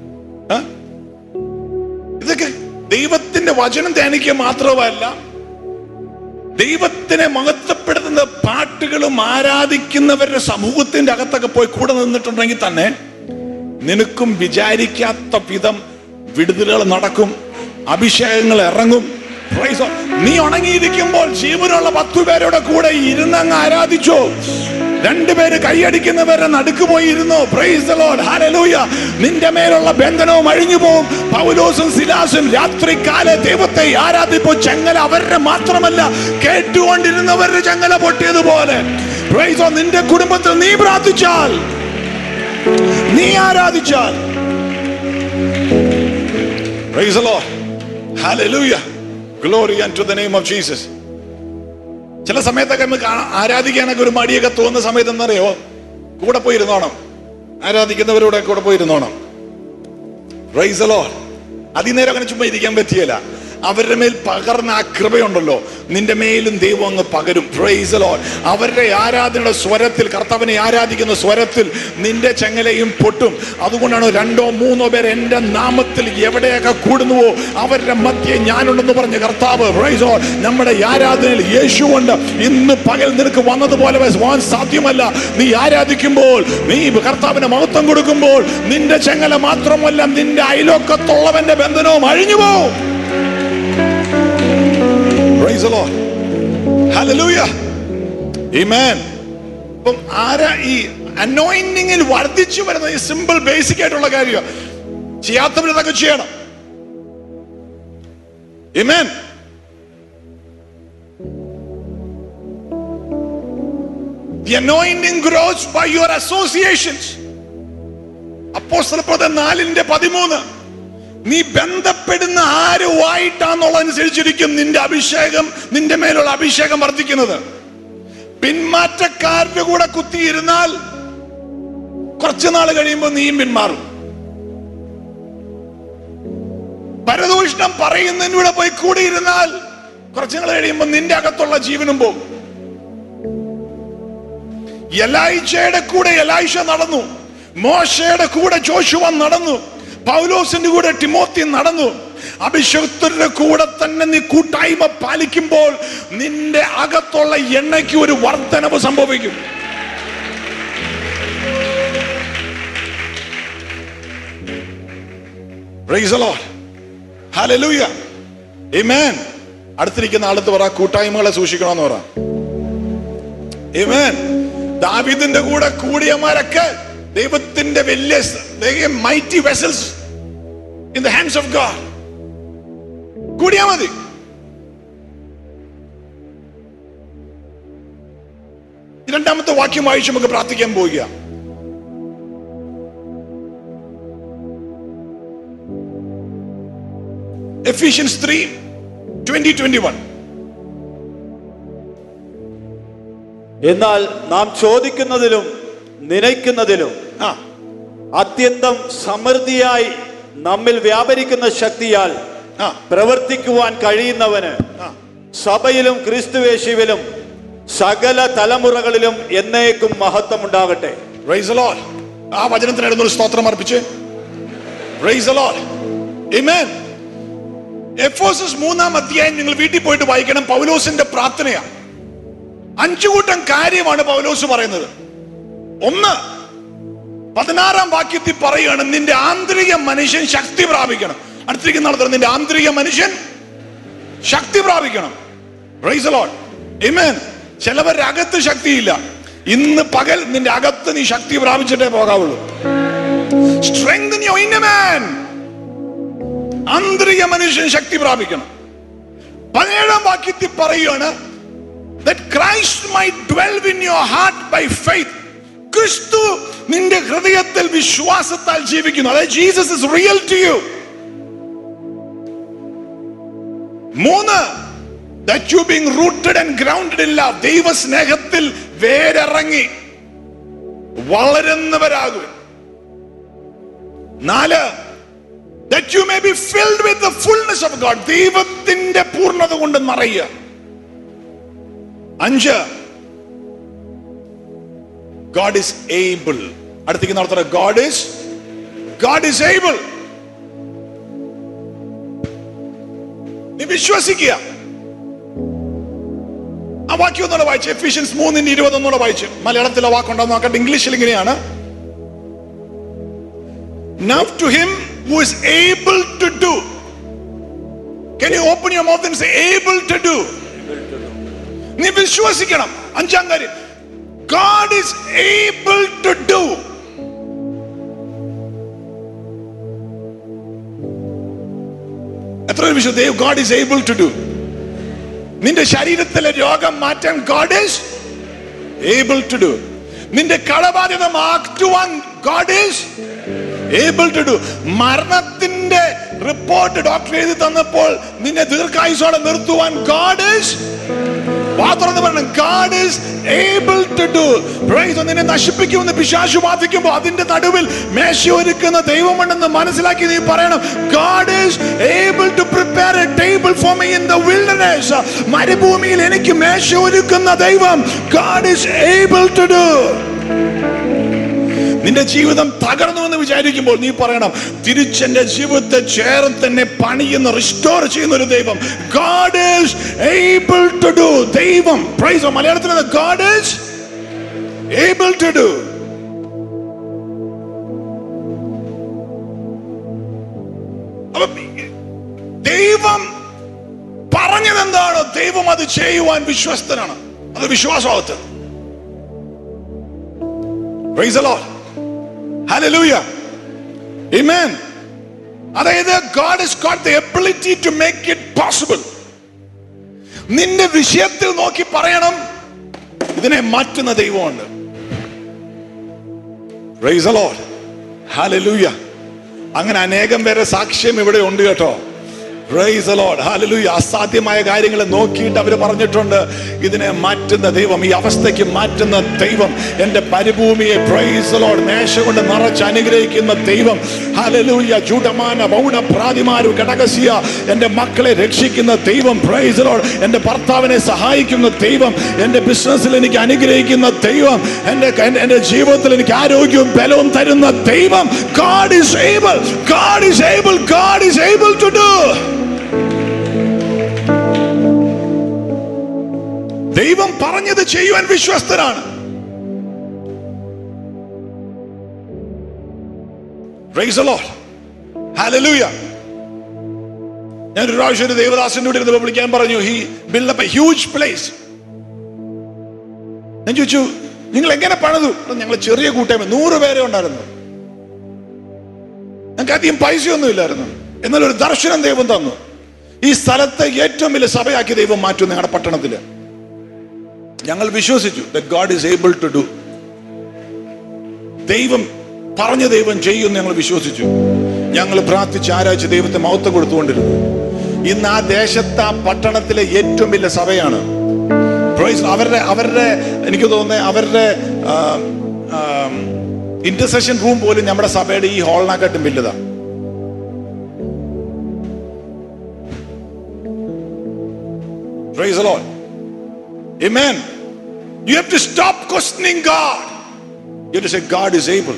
ഇതൊക്കെ ദൈവത്തിന്റെ വചനം ധ്യാനിക്കുക മാത്രമല്ല, ദൈവത്തിനെ മഹത്വപ്പെടുത്തുന്ന പാട്ടുകളും ആരാധിക്കുന്നവരുടെ സമൂഹത്തിന്റെ അകത്തൊക്കെ പോയി കൂടെ നിന്നിട്ടുണ്ടെങ്കിൽ തന്നെ നിനക്കും വിചാരിക്കാത്ത വിധം വിടുതലുകൾ നടക്കും, അഭിഷേകങ്ങൾ ഇറങ്ങും. നീ ഉണങ്ങിയിരിക്കുമ്പോൾ ജീവനുള്ള പത്തു പേരുടെ കൂടെ ഇരുന്നങ്ങ് ആരാധിച്ചോ. രണ്ടുപേര് കൈയടിക്കുന്നവരുടെ നടുക്ക് പോയി ഇരുന്നോ. Praise the Lord, hallelujah. നിന്റെ മേലുള്ള ബന്ധനവും അഴിഞ്ഞു പോകും. പൗലോസും സിലാസും രാത്രികാലെ ദൈവത്തെ ആരാധിപ്പോ ചങ്ങല അവരുടെ മാത്രമല്ല കേട്ടുകൊണ്ടിരുന്നവരുടെ ചങ്ങല പൊട്ടിയതുപോലെ. Price the Lord. നിന്റെ കുടുംബത്തിൽ നീ പ്രാർത്ഥിച്ചാൽ, നീ ആരാധിച്ചാൽ, praise the Lord, hallelujah. Glory unto the name of Jesus. ചില സമയത്തൊക്കെ നമുക്ക് ആരാധിക്കാനൊക്കെ ഒരു മടിയൊക്കെ തോന്നുന്ന സമയത്ത് എന്നറിയോ, കൂടെ പോയിരുന്നോണം, ആരാധിക്കുന്നവരോടെ കൂടെ പോയിരുന്നോണം. Praise the Lord. അതിനേരം അങ്ങനെ ചുമ്മാ ഇരിക്കാൻ പറ്റിയല്ല. അവരുടെ മേൽ പകർന്ന ആ കൃപയുണ്ടല്ലോ, നിന്റെ മേലും ദൈവം അങ്ങ് പകരും. Praise the Lord. അവരുടെ ആരാധനയുടെ സ്വരത്തിൽ, കർത്താവിനെ ആരാധിക്കുന്ന സ്വരത്തിൽ നിന്റെ ചങ്ങലയും പൊട്ടും. അതുകൊണ്ടാണ് രണ്ടോ മൂന്നോ പേർ എന്റെ നാമത്തിൽ എവിടെയൊക്കെ കൂടുന്നുവോ അവരുടെ മധ്യേ ഞാനുണ്ടെന്ന് പറഞ്ഞ കർത്താവ്. Praise the Lord. നമ്മുടെ ആരാധനയിൽ യേശുവുണ്ട്. ഇന്ന് പകൽ നിനക്ക് വന്നതുപോലെ പോകാൻ സാധ്യമല്ല. നീ ആരാധിക്കുമ്പോൾ, നീ കർത്താവിന് മഹത്വം കൊടുക്കുമ്പോൾ നിന്റെ ചങ്ങല മാത്രമല്ല നിന്റെ അയലോക്കത്തുള്ളവന്റെ ബന്ധനവും അഴിഞ്ഞു പോകും. Praise the Lord. Hallelujah. Amen. അപ്പം ആരാ ഈ അനോയിന്റിങ്ങിൽ വർദ്ധിച്ചു വരുന്ന ഈ സിമ്പിൾ ബേസിക് ആയിട്ടുള്ള കാര്യം ചെയ്യാത്തവരതൊക്കെ ചെയ്യണം. Amen. The anointing grows by your associations. അപ്പോസ്തലപ്രവൃത്തി നാലിന്റെ പതിമൂന്ന്. നീ ബന്ധപ്പെടുന്ന ആരുമായിട്ടാന്നുള്ളതനുസരിച്ചിരിക്കും നിന്റെ അഭിഷേകം, നിന്റെ മേലുള്ള അഭിഷേകം വർദ്ധിക്കുന്നത്. പിന്മാറ്റക്കാരുടെ കൂടെ കുത്തിയിരുന്നാൽ കുറച്ചു നാൾ കഴിയുമ്പോൾ നീയും പിന്മാറും. പരദൂഷണം പറയുന്നതിലൂടെ പോയി കൂടിയിരുന്നാൽ കുറച്ചു നാൾ കഴിയുമ്പോൾ നിന്റെ അകത്തുള്ള ജീവനും പോകും. എലൈജയുടെ കൂടെ എലൈഷ നടന്നു, മോശയുടെ കൂടെ ജോഷുവ നടന്നു, പൗലോസിന്റെ കൂടെ തിമോത്തി നടന്നു. അഭിഷേകത്തിന്റെ കൂടെ തന്നെ നീ കൂട്ടായ്മ പാലിക്കുമ്പോൾ നിന്റെ അകത്തുള്ള എണ്ണയ്ക്ക് ഒരു വർധനവ് സംഭവിക്കും. Praise the Lord. Hallelujah. Amen. അടുത്തിരിക്കുന്ന ആളത്ത് പറ, കൂട്ടായ്മകളെ സൂക്ഷിക്കണമെന്ന് പറ. Amen. ദാവീദിന്റെ കൂടെ കൂടിയമാരൊക്കെ ദൈവത്തിന്റെ വലിയ mighty vessels in the hands of God. കൂടിയാ മതി. രണ്ടാമത്തെ വാക്യം വായിച്ച് നമുക്ക് പ്രാർത്ഥിക്കാൻ പോവുക. Ephesians three twenty twenty-one. എന്നാൽ നാം ചോദിക്കുന്നതിലും നനയ്ക്കുന്നതിലും അത്യന്തം സമൃദ്ധിയായി നമ്മിൽ വ്യാപരിക്കുന്ന ശക്തിയാൽ പ്രവർത്തിക്കുവാൻ കഴിയുന്നവന് സഭയിലും ക്രിസ്തുയേശുവിലും സകല തലമുറകളിലും എന്നേക്കും മഹത്വം ഉണ്ടാകട്ടെ. Praise the Lord. ആ വചനത്തിനായിരുന്നു ഒരു സ്തോത്രം അർപ്പിച്ച്. Praise the Lord. Amen. Ephesus മൂന്നാം അധ്യായം നിങ്ങൾ വീട്ടിൽ പോയിട്ട് വായിക്കണം. പൗലോസിന്റെ പ്രാർത്ഥനയാണ്. അഞ്ചു കൂട്ടം കാര്യമാണ് പൗലോസ് പറയുന്നത്. ഒന്ന്, പതിനാറാം വാക്യത്തിൽ പറയുകയാണ്, നിന്റെ ആന്തരിക മനുഷ്യൻ ശക്തി പ്രാപിക്കണം. അടുത്തിരിക്കുന്ന ആൾക്കാർ നിന്റെ ആന്തരിക മനുഷ്യൻ ശക്തി പ്രാപിക്കണം. Praise the Lord. Amen. ചിലവരുടെ അകത്ത് ശക്തിയില്ല. ഇന്ന് പകൽ നിന്റെ അകത്ത് നീ ശക്തി പ്രാപിച്ചിട്ടേ പോകാവുള്ളൂ. Strengthen your inner man. ആന്തരിക മനുഷ്യൻ ശക്തി പ്രാപിക്കണം. പതിനേഴാം വാക്യത്തിൽ പറയുകയാണ്, that Christ might dwell in your heart by faith. ക്രിസ്തു നിന്റെ ഹൃദയത്തിൽ വിശ്വാസത്താൽ ജീവിക്കുന്നു. അതായത് Jesus is real to you. മൂന്ന്, that you being rooted and grounded in love. ദൈവ സ്നേഹത്തിൽ വേരിറങ്ങി വളരുന്നവരാകും. നാല്, that you may be filled with the fullness of God. ദൈവത്തിന്റെ പൂർണ്ണത കൊണ്ട് നിറയുക. അഞ്ച്, God is able. അടുത്തേക്ക് നടത്തുക, God is God is able. നീ വിശ്വസിക്കുക. ആ വാക്യം ഒന്നുകൂടെ വായിച്ച്, എഫീഷ്യൻസ് മൂന്നിന്റെ ഇരുപത് ഒന്നുകൂടെ വായിച്ച്. മലയാളത്തിലെ വാക്കുണ്ടോ നോക്കട്ടെ. ഇംഗ്ലീഷിൽ ഇങ്ങനെയാണ്, now to him who is able to do. Can you open your mouth and say able to do? നീ വിശ്വസിക്കണം. അഞ്ചാം കാര്യം, God is able to do. എത്ര പേര് വിശ്വസിക്കുന്നു God is able to do? നിന്റെ ശരീരത്തിലെ രോഗം മാറ്റാൻ God is able to do. നിന്റെ കടബാധ്യത മാറ്റുവാൻ God is able to do. മരണത്തിന്റെ റിപ്പോർട്ട് ഡോക്ടർ എഴുതി തന്നപ്പോൾ നിന്നെ ദീർഘായുസോടെ നിർത്തുവാൻ God is God is able to do. Praise. നിന്നെ നശിപ്പിക്കുമെന്ന് പിശാചു വാദിക്കുമ്പോൾ അതിന്റെ നടുവിൽ മേശ ഒരുക്കുന്ന ദൈവമുണ്ടെന്ന് മനസ്സിലാക്കി നീ പറയണം, God is able to prepare a table for me in the wilderness. മരുഭൂമിയിൽ എനിക്ക് മേശ ഒരുക്കുന്ന ദൈവം God is able to do. നിന്റെ ജീവിതം തകർന്നു എന്ന് വിചാരിക്കുമ്പോൾ നീ പറയണം, തിരിച്ചെന്റെ ജീവിതത്തെ ചേർന്ന് തന്നെ പണിയുന്ന റിസ്റ്റോർ ചെയ്യുന്ന ഒരു ദൈവം God is able to do. ദൈവം പ്രൈസ്. മലയാളത്തിൽ God is able to do. അപ്പൊ ദൈവം പറഞ്ഞതെന്താണോ ദൈവം അത് ചെയ്യുവാൻ വിശ്വസ്തനാണ്. അത് വിശ്വാസമാവത്ത്. Praise the Lord. Hallelujah. Amen. അതായത് God has got the ability to make it possible. നിന്റെ വിഷയത്തിൽ നോക്കി പറയണം, ഇതിനെ മാറ്റുന്ന ദൈവമുണ്ട്. Praise the Lord. Hallelujah. അങ്ങനെ അനേകം പേരെ സാക്ഷ്യം ഇവിടെ ഉണ്ട് കേട്ടോ. Praise the Lord. Hallelujah. അസാധ്യമായ കാര്യങ്ങളെ നോക്കിയിട്ട് അവർ പറഞ്ഞിട്ടുണ്ട്, ഇതിനെ മാറ്റുന്ന ദൈവം, ഈ അവസ്ഥയ്ക്ക് മാറ്റുന്ന ദൈവം, എൻ്റെ പരിഭൂമിയെ praise the Lord മേശ കൊണ്ട് നിറച്ച് അനുഗ്രഹിക്കുന്ന ദൈവം. Hallelujah. ജൂഡമാന ബൗഡ പ്രാതിമാരു ഘടകസിയ, എൻ്റെ മക്കളെ രക്ഷിക്കുന്ന ദൈവം. Praise the Lord. എൻ്റെ ഭർത്താവിനെ സഹായിക്കുന്ന ദൈവം, എൻ്റെ ബിസിനസ്സിൽ എനിക്ക് അനുഗ്രഹിക്കുന്ന ദൈവം, എൻ്റെ എൻ്റെ ജീവിതത്തിൽ എനിക്ക് ആരോഗ്യവും ബലവും തരുന്ന ദൈവം. God is able. God is able. God is able to do. ദൈവം പറഞ്ഞത് ചെയ്യുവാൻ വിശ്വസ്തനാണ്. Praise the Lord. Hallelujah. ഞാൻ ഒരു പ്രാവശ്യം ഒരു ദേവദാസന്റെ കൂടെ ഇരുന്ന് വിളിക്കാൻ പറഞ്ഞു. He built up a huge place. ഞാൻ ചോദിച്ചു, നിങ്ങൾ എങ്ങനെ പണിതു? ഞങ്ങൾ ചെറിയ കൂട്ടായ്മ, നൂറ് പേരെ ഉണ്ടായിരുന്നു. ഞങ്ങൾക്ക് അധികം പൈസയൊന്നും ഇല്ലായിരുന്നു. എന്നാൽ ഒരു ദർശനം ദൈവം തന്നു. ഈ സ്ഥലത്തെ ഏറ്റവും വലിയ സഭയാക്കി ദൈവം മാറ്റും നിങ്ങളുടെ പട്ടണത്തില്. ഞങ്ങൾ വിശ്വസിച്ചു. That God is able to do. ദൈവം പറഞ്ഞ ദൈവം ചെയ്യുമെന്ന് ഞങ്ങൾ വിശ്വസിച്ചു. ഞങ്ങൾ പ്രാർത്ഥിച്ച് ആരാധിച്ച് ദൈവത്തെ മഹത്വം കൊടുത്തുകൊണ്ടിരുന്നു. ഇന്ന് ആ ദേശത്ത്, ആ പട്ടണത്തിലെ ഏറ്റവും വലിയ സഭയാണ്. അവരുടെ അവരുടെ എനിക്ക് തോന്നുന്നത് അവരുടെ ഇന്റർസെഷൻ റൂം പോലും നമ്മുടെ സഭയുടെ ഈ ഹാളിനെക്കാട്ടും വലുതാ. Praise the Lord. Amen. You have to stop questioning God. You have to say God is able.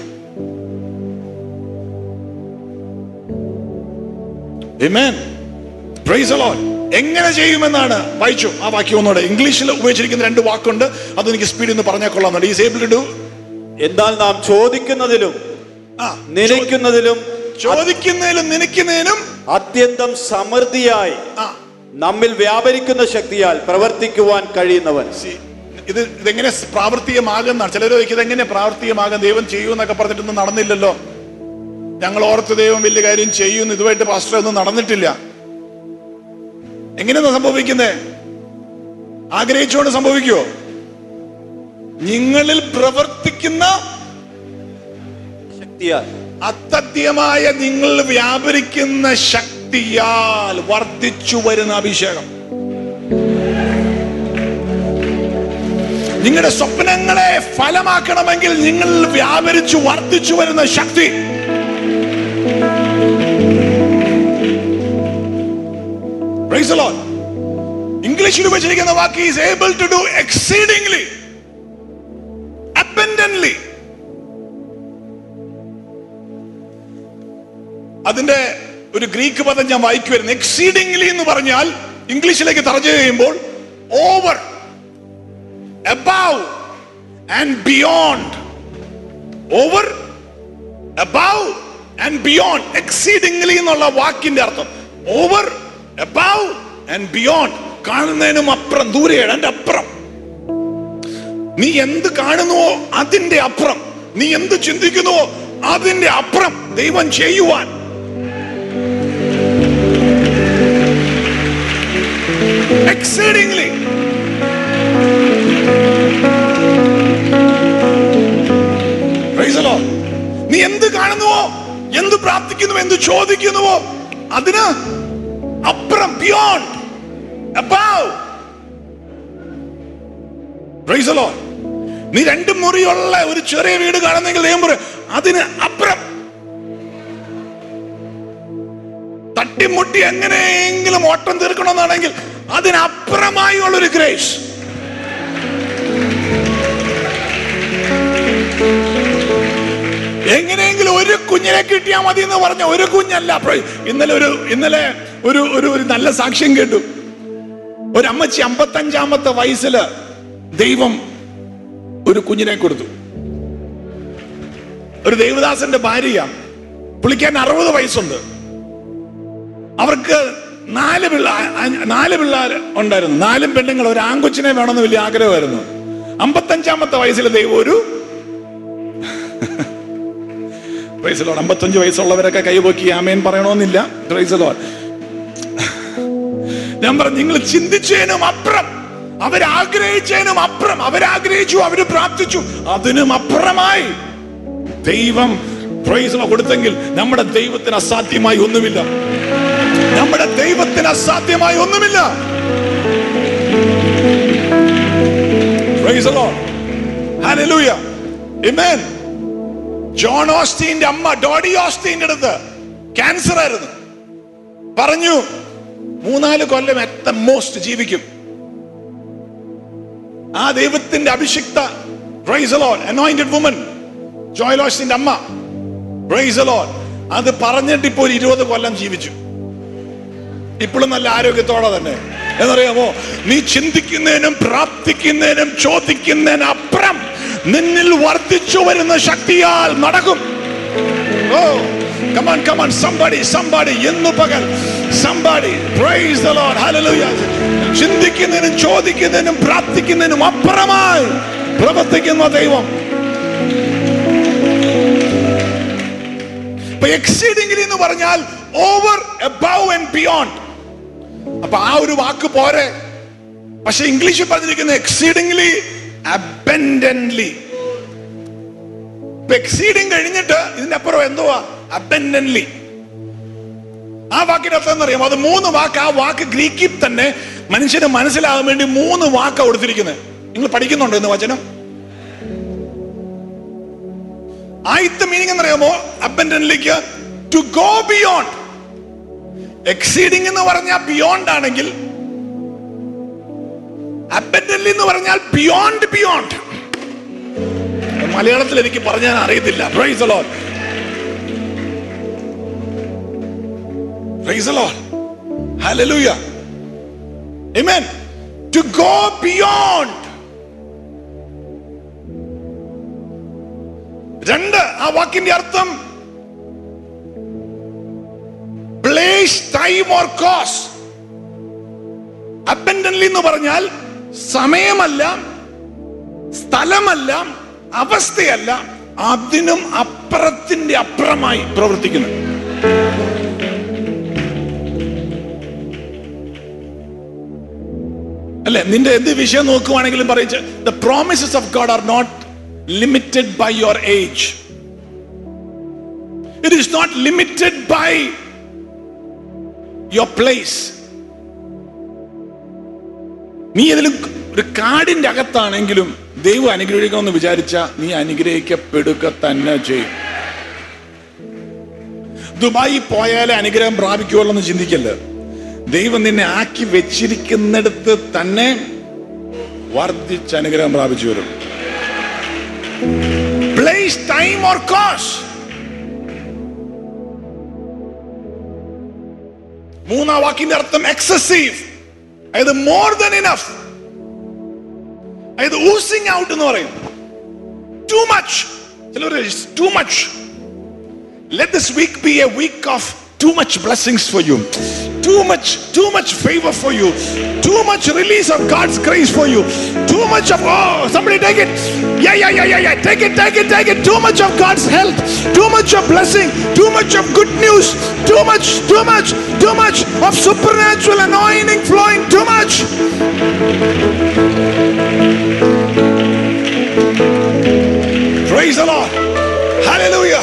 Amen. Praise the Lord. എങ്ങനെ ചെയ്യുമെന്നാണ് വായിച്ചു ആ വാക്യം ഒന്നുകൂടെ. ഇംഗ്ലീഷിൽ ഉപയോഗിച്ചിരിക്കുന്ന രണ്ട് വാക്കുണ്ട്, അത് എനിക്ക് സ്പീഡിൽ നിന്ന് പറഞ്ഞാൽ കൊള്ളാം. Is able to do. എന്നാൽ നാം ചോദിക്കുന്നതിലും നനയ്ക്കുന്നതിലും ചോദിക്കുന്നതിലും നനയ്ക്കുന്നതിനും അത്യന്തം സമൃദ്ധിയായി നമ്മിൽ വ്യാപരിക്കുന്ന ശക്തിയാൽ പ്രവർത്തിക്കുവാൻ കഴിയുന്നവൻ. ഇത് ഇതെങ്ങനെ പ്രാവർത്തികമാകുന്നതാണ്. ചിലർ ചോദിക്കും ഇതെങ്ങനെ പ്രാവർത്തികമാകാൻ, ദൈവം ചെയ്യുമെന്നൊക്കെ പറഞ്ഞിട്ടൊന്നും നടന്നില്ലല്ലോ. ഞങ്ങൾ ഓർത്ത് ദൈവം വലിയ കാര്യം ചെയ്യുന്നു, ഇതുമായിട്ട് പാസ്റ്റർ ഒന്നും നടന്നിട്ടില്ല. എങ്ങനെയാ സംഭവിക്കുന്നേ? ആഗ്രഹിച്ചുകൊണ്ട് സംഭവിക്കുവോ? നിങ്ങളിൽ പ്രവർത്തിക്കുന്ന ശക്തിയാൽ, അത്യധികമായ നിങ്ങൾ വ്യാപരിക്കുന്ന ശക്തിയാൽ വർദ്ധിച്ചു വരുന്ന അഭിഷേകം. നിങ്ങളുടെ സ്വപ്നങ്ങളെ ഫലമാക്കണമെങ്കിൽ നിങ്ങൾ വ്യാപരിച്ചു വർദ്ധിച്ചു വരുന്ന ശക്തി. Praise the Lord. ഇംഗ്ലീഷിൽ ഉപയോഗിച്ചിരിക്കുന്ന വാക്ക് is able to do exceedingly, abundantly. അതിന്റെ ഒരു ഗ്രീക്ക് പദം ഞാൻ വായിക്കുവായിരുന്നു. എക്സീഡിംഗ്ലി എന്ന് പറഞ്ഞാൽ ഇംഗ്ലീഷിലേക്ക് തർജ്ജമ ചെയ്യുമ്പോൾ over, above and beyond. Over, above and beyond. Exceedingly എന്നുള്ള വാക്കിന്റെ അർത്ഥം ഓവർ, above and beyond. കാണുന്നതിനും അപ്പുറം, ദൂരെയാണ്, അതിന്റെ അപ്പുറം. നീ എന്ത് കാണുന്നുവോ അതിന്റെ അപ്പുറം, നീ എന്ത് ചിന്തിക്കുന്നുവോ അതിന്റെ അപ്പുറം ദൈവം ചെയ്യുവാൻ. Exceedingly. Praise the Lord. നീ എന്ത് കാണുന്നുവോ, എന്ത് പ്രാർത്ഥിക്കുന്നുവോ, എന്ത് ചോദിക്കുന്നുവോ അതിന് അപ്പുറം, beyond, above. Praise the Lord. നീ രണ്ട് മുറിയുള്ള ഒരു ചെറിയ വീട് കാണുന്നെങ്കിൽ ദൈവം പറയും അതിന് അപ്പുറം. തട്ടിമുട്ടി എങ്ങനെയെങ്കിലും ഓട്ടം തീർക്കണമെന്നാണെങ്കിൽ അതിനപ്പുറമായി ഉള്ളൊരു ഗ്രേസ്. എങ്ങനെയെങ്കിലും ഒരു കുഞ്ഞിനെ കിട്ടിയാൽ മതി എന്ന് പറഞ്ഞ ഒരു കുഞ്ഞല്ല. ഇന്നലെ ഒരു ഇന്നലെ ഒരു ഒരു ഒരു നല്ല സാക്ഷ്യം കേട്ടു. ഒരു അമ്മച്ചി അമ്പത്തഞ്ചാമത്തെ വയസ്സില് ദൈവം ഒരു കുഞ്ഞിനെ കൊടുത്തു. ഒരു ദേവദാസന്റെ ഭാര്യ, പുള്ളിക്കാൻ അറുപത് വയസ്സുണ്ട്. അവർക്ക് നാല് പിള്ള നാല് പിള്ളേർ ഉണ്ടായിരുന്നു. നാലും പെണ്ണുങ്ങൾ. ഒരു ആൺകൊച്ചിനെ വേണമെന്ന് വലിയ ആഗ്രഹമായിരുന്നു. അമ്പത്തഞ്ചാമത്തെ വയസ്സിൽ ദൈവം ഒരു പ്രൈസ് ലോർഡ്. അമ്പത്തഞ്ച് വയസ്സുള്ളവരൊക്കെ കൈപോക്കി ആമേൻ പറയണമെന്നില്ല. Praise Lord. ഞാൻ പറഞ്ഞു, നിങ്ങൾ ചിന്തിച്ചതിനും അപ്പുറം, അവരാഗ്രഹിച്ചതിനും അപ്പുറം, അവരാഗ്രഹിച്ചു, അവര് പ്രാർത്ഥിച്ചു, അതിനും അപ്പുറമായി ദൈവം പ്രൈസ് കൊടുത്തെങ്കിൽ നമ്മുടെ ദൈവത്തിന് അസാധ്യമായി ഒന്നുമില്ല. നമ്മുടെ ദൈവത്തിന് അസാധ്യമായി ഒന്നുമില്ല. Praise the Lord. Hallelujah. Amen. John ഓസ്റ്റീന്റെ അമ്മ ഡോഡി ഓസ്റ്റീന്റെ അടുത്ത് ക്യാൻസർ ആയിരുന്നു. പറഞ്ഞു മൂന്നാല് കൊല്ലം അറ്റ് മോസ്റ്റ് ജീവിക്കും. ആ ദൈവത്തിന്റെ അഭിഷിക്ത, praise the Lord, anointed woman, Joel ഓസ്റ്റീന്റെ അമ്മ, praise the Lord, അത് പറഞ്ഞിട്ട് ഇപ്പോൾ ഇരുപത് കൊല്ലം ജീവിച്ചു. ഇപ്പോഴും നല്ല ആരോഗ്യത്തോടെ തന്നെ. എന്നറിയാമോ, നീ ചിന്തിക്കുന്നതിനും പ്രാർത്ഥിക്കുന്നതിനും ചോദിക്കുന്നതിനും അപ്പുറം നിന്നിൽ വർദ്ധിച്ചു വരുന്ന ശക്തിയാൽ നടക്കും. ഓ, come on, come on, somebody, somebody, ഇന്ന് പകൽ somebody, praise the Lord, hallelujah. ചിന്തിക്കുന്നതിനും ചോദിക്കുന്നതിനും പ്രാർത്ഥിക്കുന്നതിനും അപ്പുറമായി പ്രവർത്തിക്കുന്ന ദൈവം. ഇപ്പൊ എക്സീഡിംഗ്ലി എന്ന് പറഞ്ഞാൽ ഓവർ, above and beyond. അപ്പൊ ആ ഒരു വാക്ക് പോരെ. പക്ഷെ ഇംഗ്ലീഷിൽ പറഞ്ഞിരിക്കുന്ന എക്സീഡിംഗ്ലി അബൻഡന്റ്ലി. എക്സീഡിങ് കഴിഞ്ഞിട്ട് ഇതിന്റെ അപ്പുറം എന്തുവാ? അബൻഡന്റ്ലി. ആ വാക്കിന്റെ അർത്ഥം എന്നറിയാം, അത് മൂന്ന് വാക്ക്. ആ വാക്ക് ഗ്രീക്കിൽ തന്നെ മനുഷ്യന് മനസ്സിലാകാൻ വേണ്ടി മൂന്ന് വാക്കാ കൊടുത്തിരിക്കുന്നത്. നിങ്ങൾ പഠിക്കുന്നുണ്ടോ ഇന്ന് വചനം? ആദ്യത്തെ മീനിങ് എന്നറിയാമോ? അബൻഡന്റ്ലിക്ക് ടു ഗോ ബിയോണ്ട്. എക്സീഡിംഗ് എന്ന് പറഞ്ഞാൽ ബിയോണ്ട് ആണെങ്കിൽ, അബൻഡന്റ്ലി എന്ന് പറഞ്ഞാൽ ബിയോണ്ട് ബിയോണ്ട്. മലയാളത്തിൽ എനിക്ക് പറഞ്ഞാൽ അറിയത്തില്ല. Praise the Lord. Praise the Lord. Hallelujah. Amen. To go beyond. രണ്ട്, ആ വാക്കിന്റെ അർത്ഥം place, time or cause. Abundantly എന്ന് പറഞ്ഞാൽ സമയമല്ല, സ്ഥലമല്ല, അവസ്ഥയല്ല, അതിനും അപ്പുറത്തിന്റെ അപ്പുറമായി പ്രവർത്തിക്കുന്നു. അല്ലെ, നിന്റെ എന്ത് വിഷയം നോക്കുവാണെങ്കിലും പറയിച്ച്, the promises of God are not limited by your age. It is not limited by your place. നീ ഏതെങ്കിലും ഒരു കാടിന്റെ അകത്താണെങ്കിലും ദൈവം അനുഗ്രഹിക്കണമെന്ന് വിചാരിച്ച നീ അനുഗ്രഹിക്കപ്പെടുക തന്നെ ചെയ്യും. ദുബായി പോയാലേ അനുഗ്രഹം പ്രാപിക്കുള്ളൂ എന്ന് ചിന്തിക്കല്ല. ദൈവം നിന്നെ ആക്കി വെച്ചിരിക്കുന്നിടത്ത് തന്നെ വർദ്ധിച്ച് അനുഗ്രഹം പ്രാപിച്ചു വരും. Place, time or cause. മൂന്നാം വാക്കിന്റെ അർത്ഥം എക്സസീവ്, അതായത് മോർ ദൻ ഇനഫ്, അതായത് ഊസിങ് ഔട്ട് എന്ന് പറയും. Too much. ചിലർ too much. Let this week be a week of too much blessings for you, too much too much favor for you, too much release of God's grace for you, too much of, oh, somebody take it, yeah yeah yeah yeah yeah take it take it take it too much of God's help, too much of blessing, too much of good news, too much too much too much of supernatural anointing flowing, too much. Praise the Lord. Hallelujah.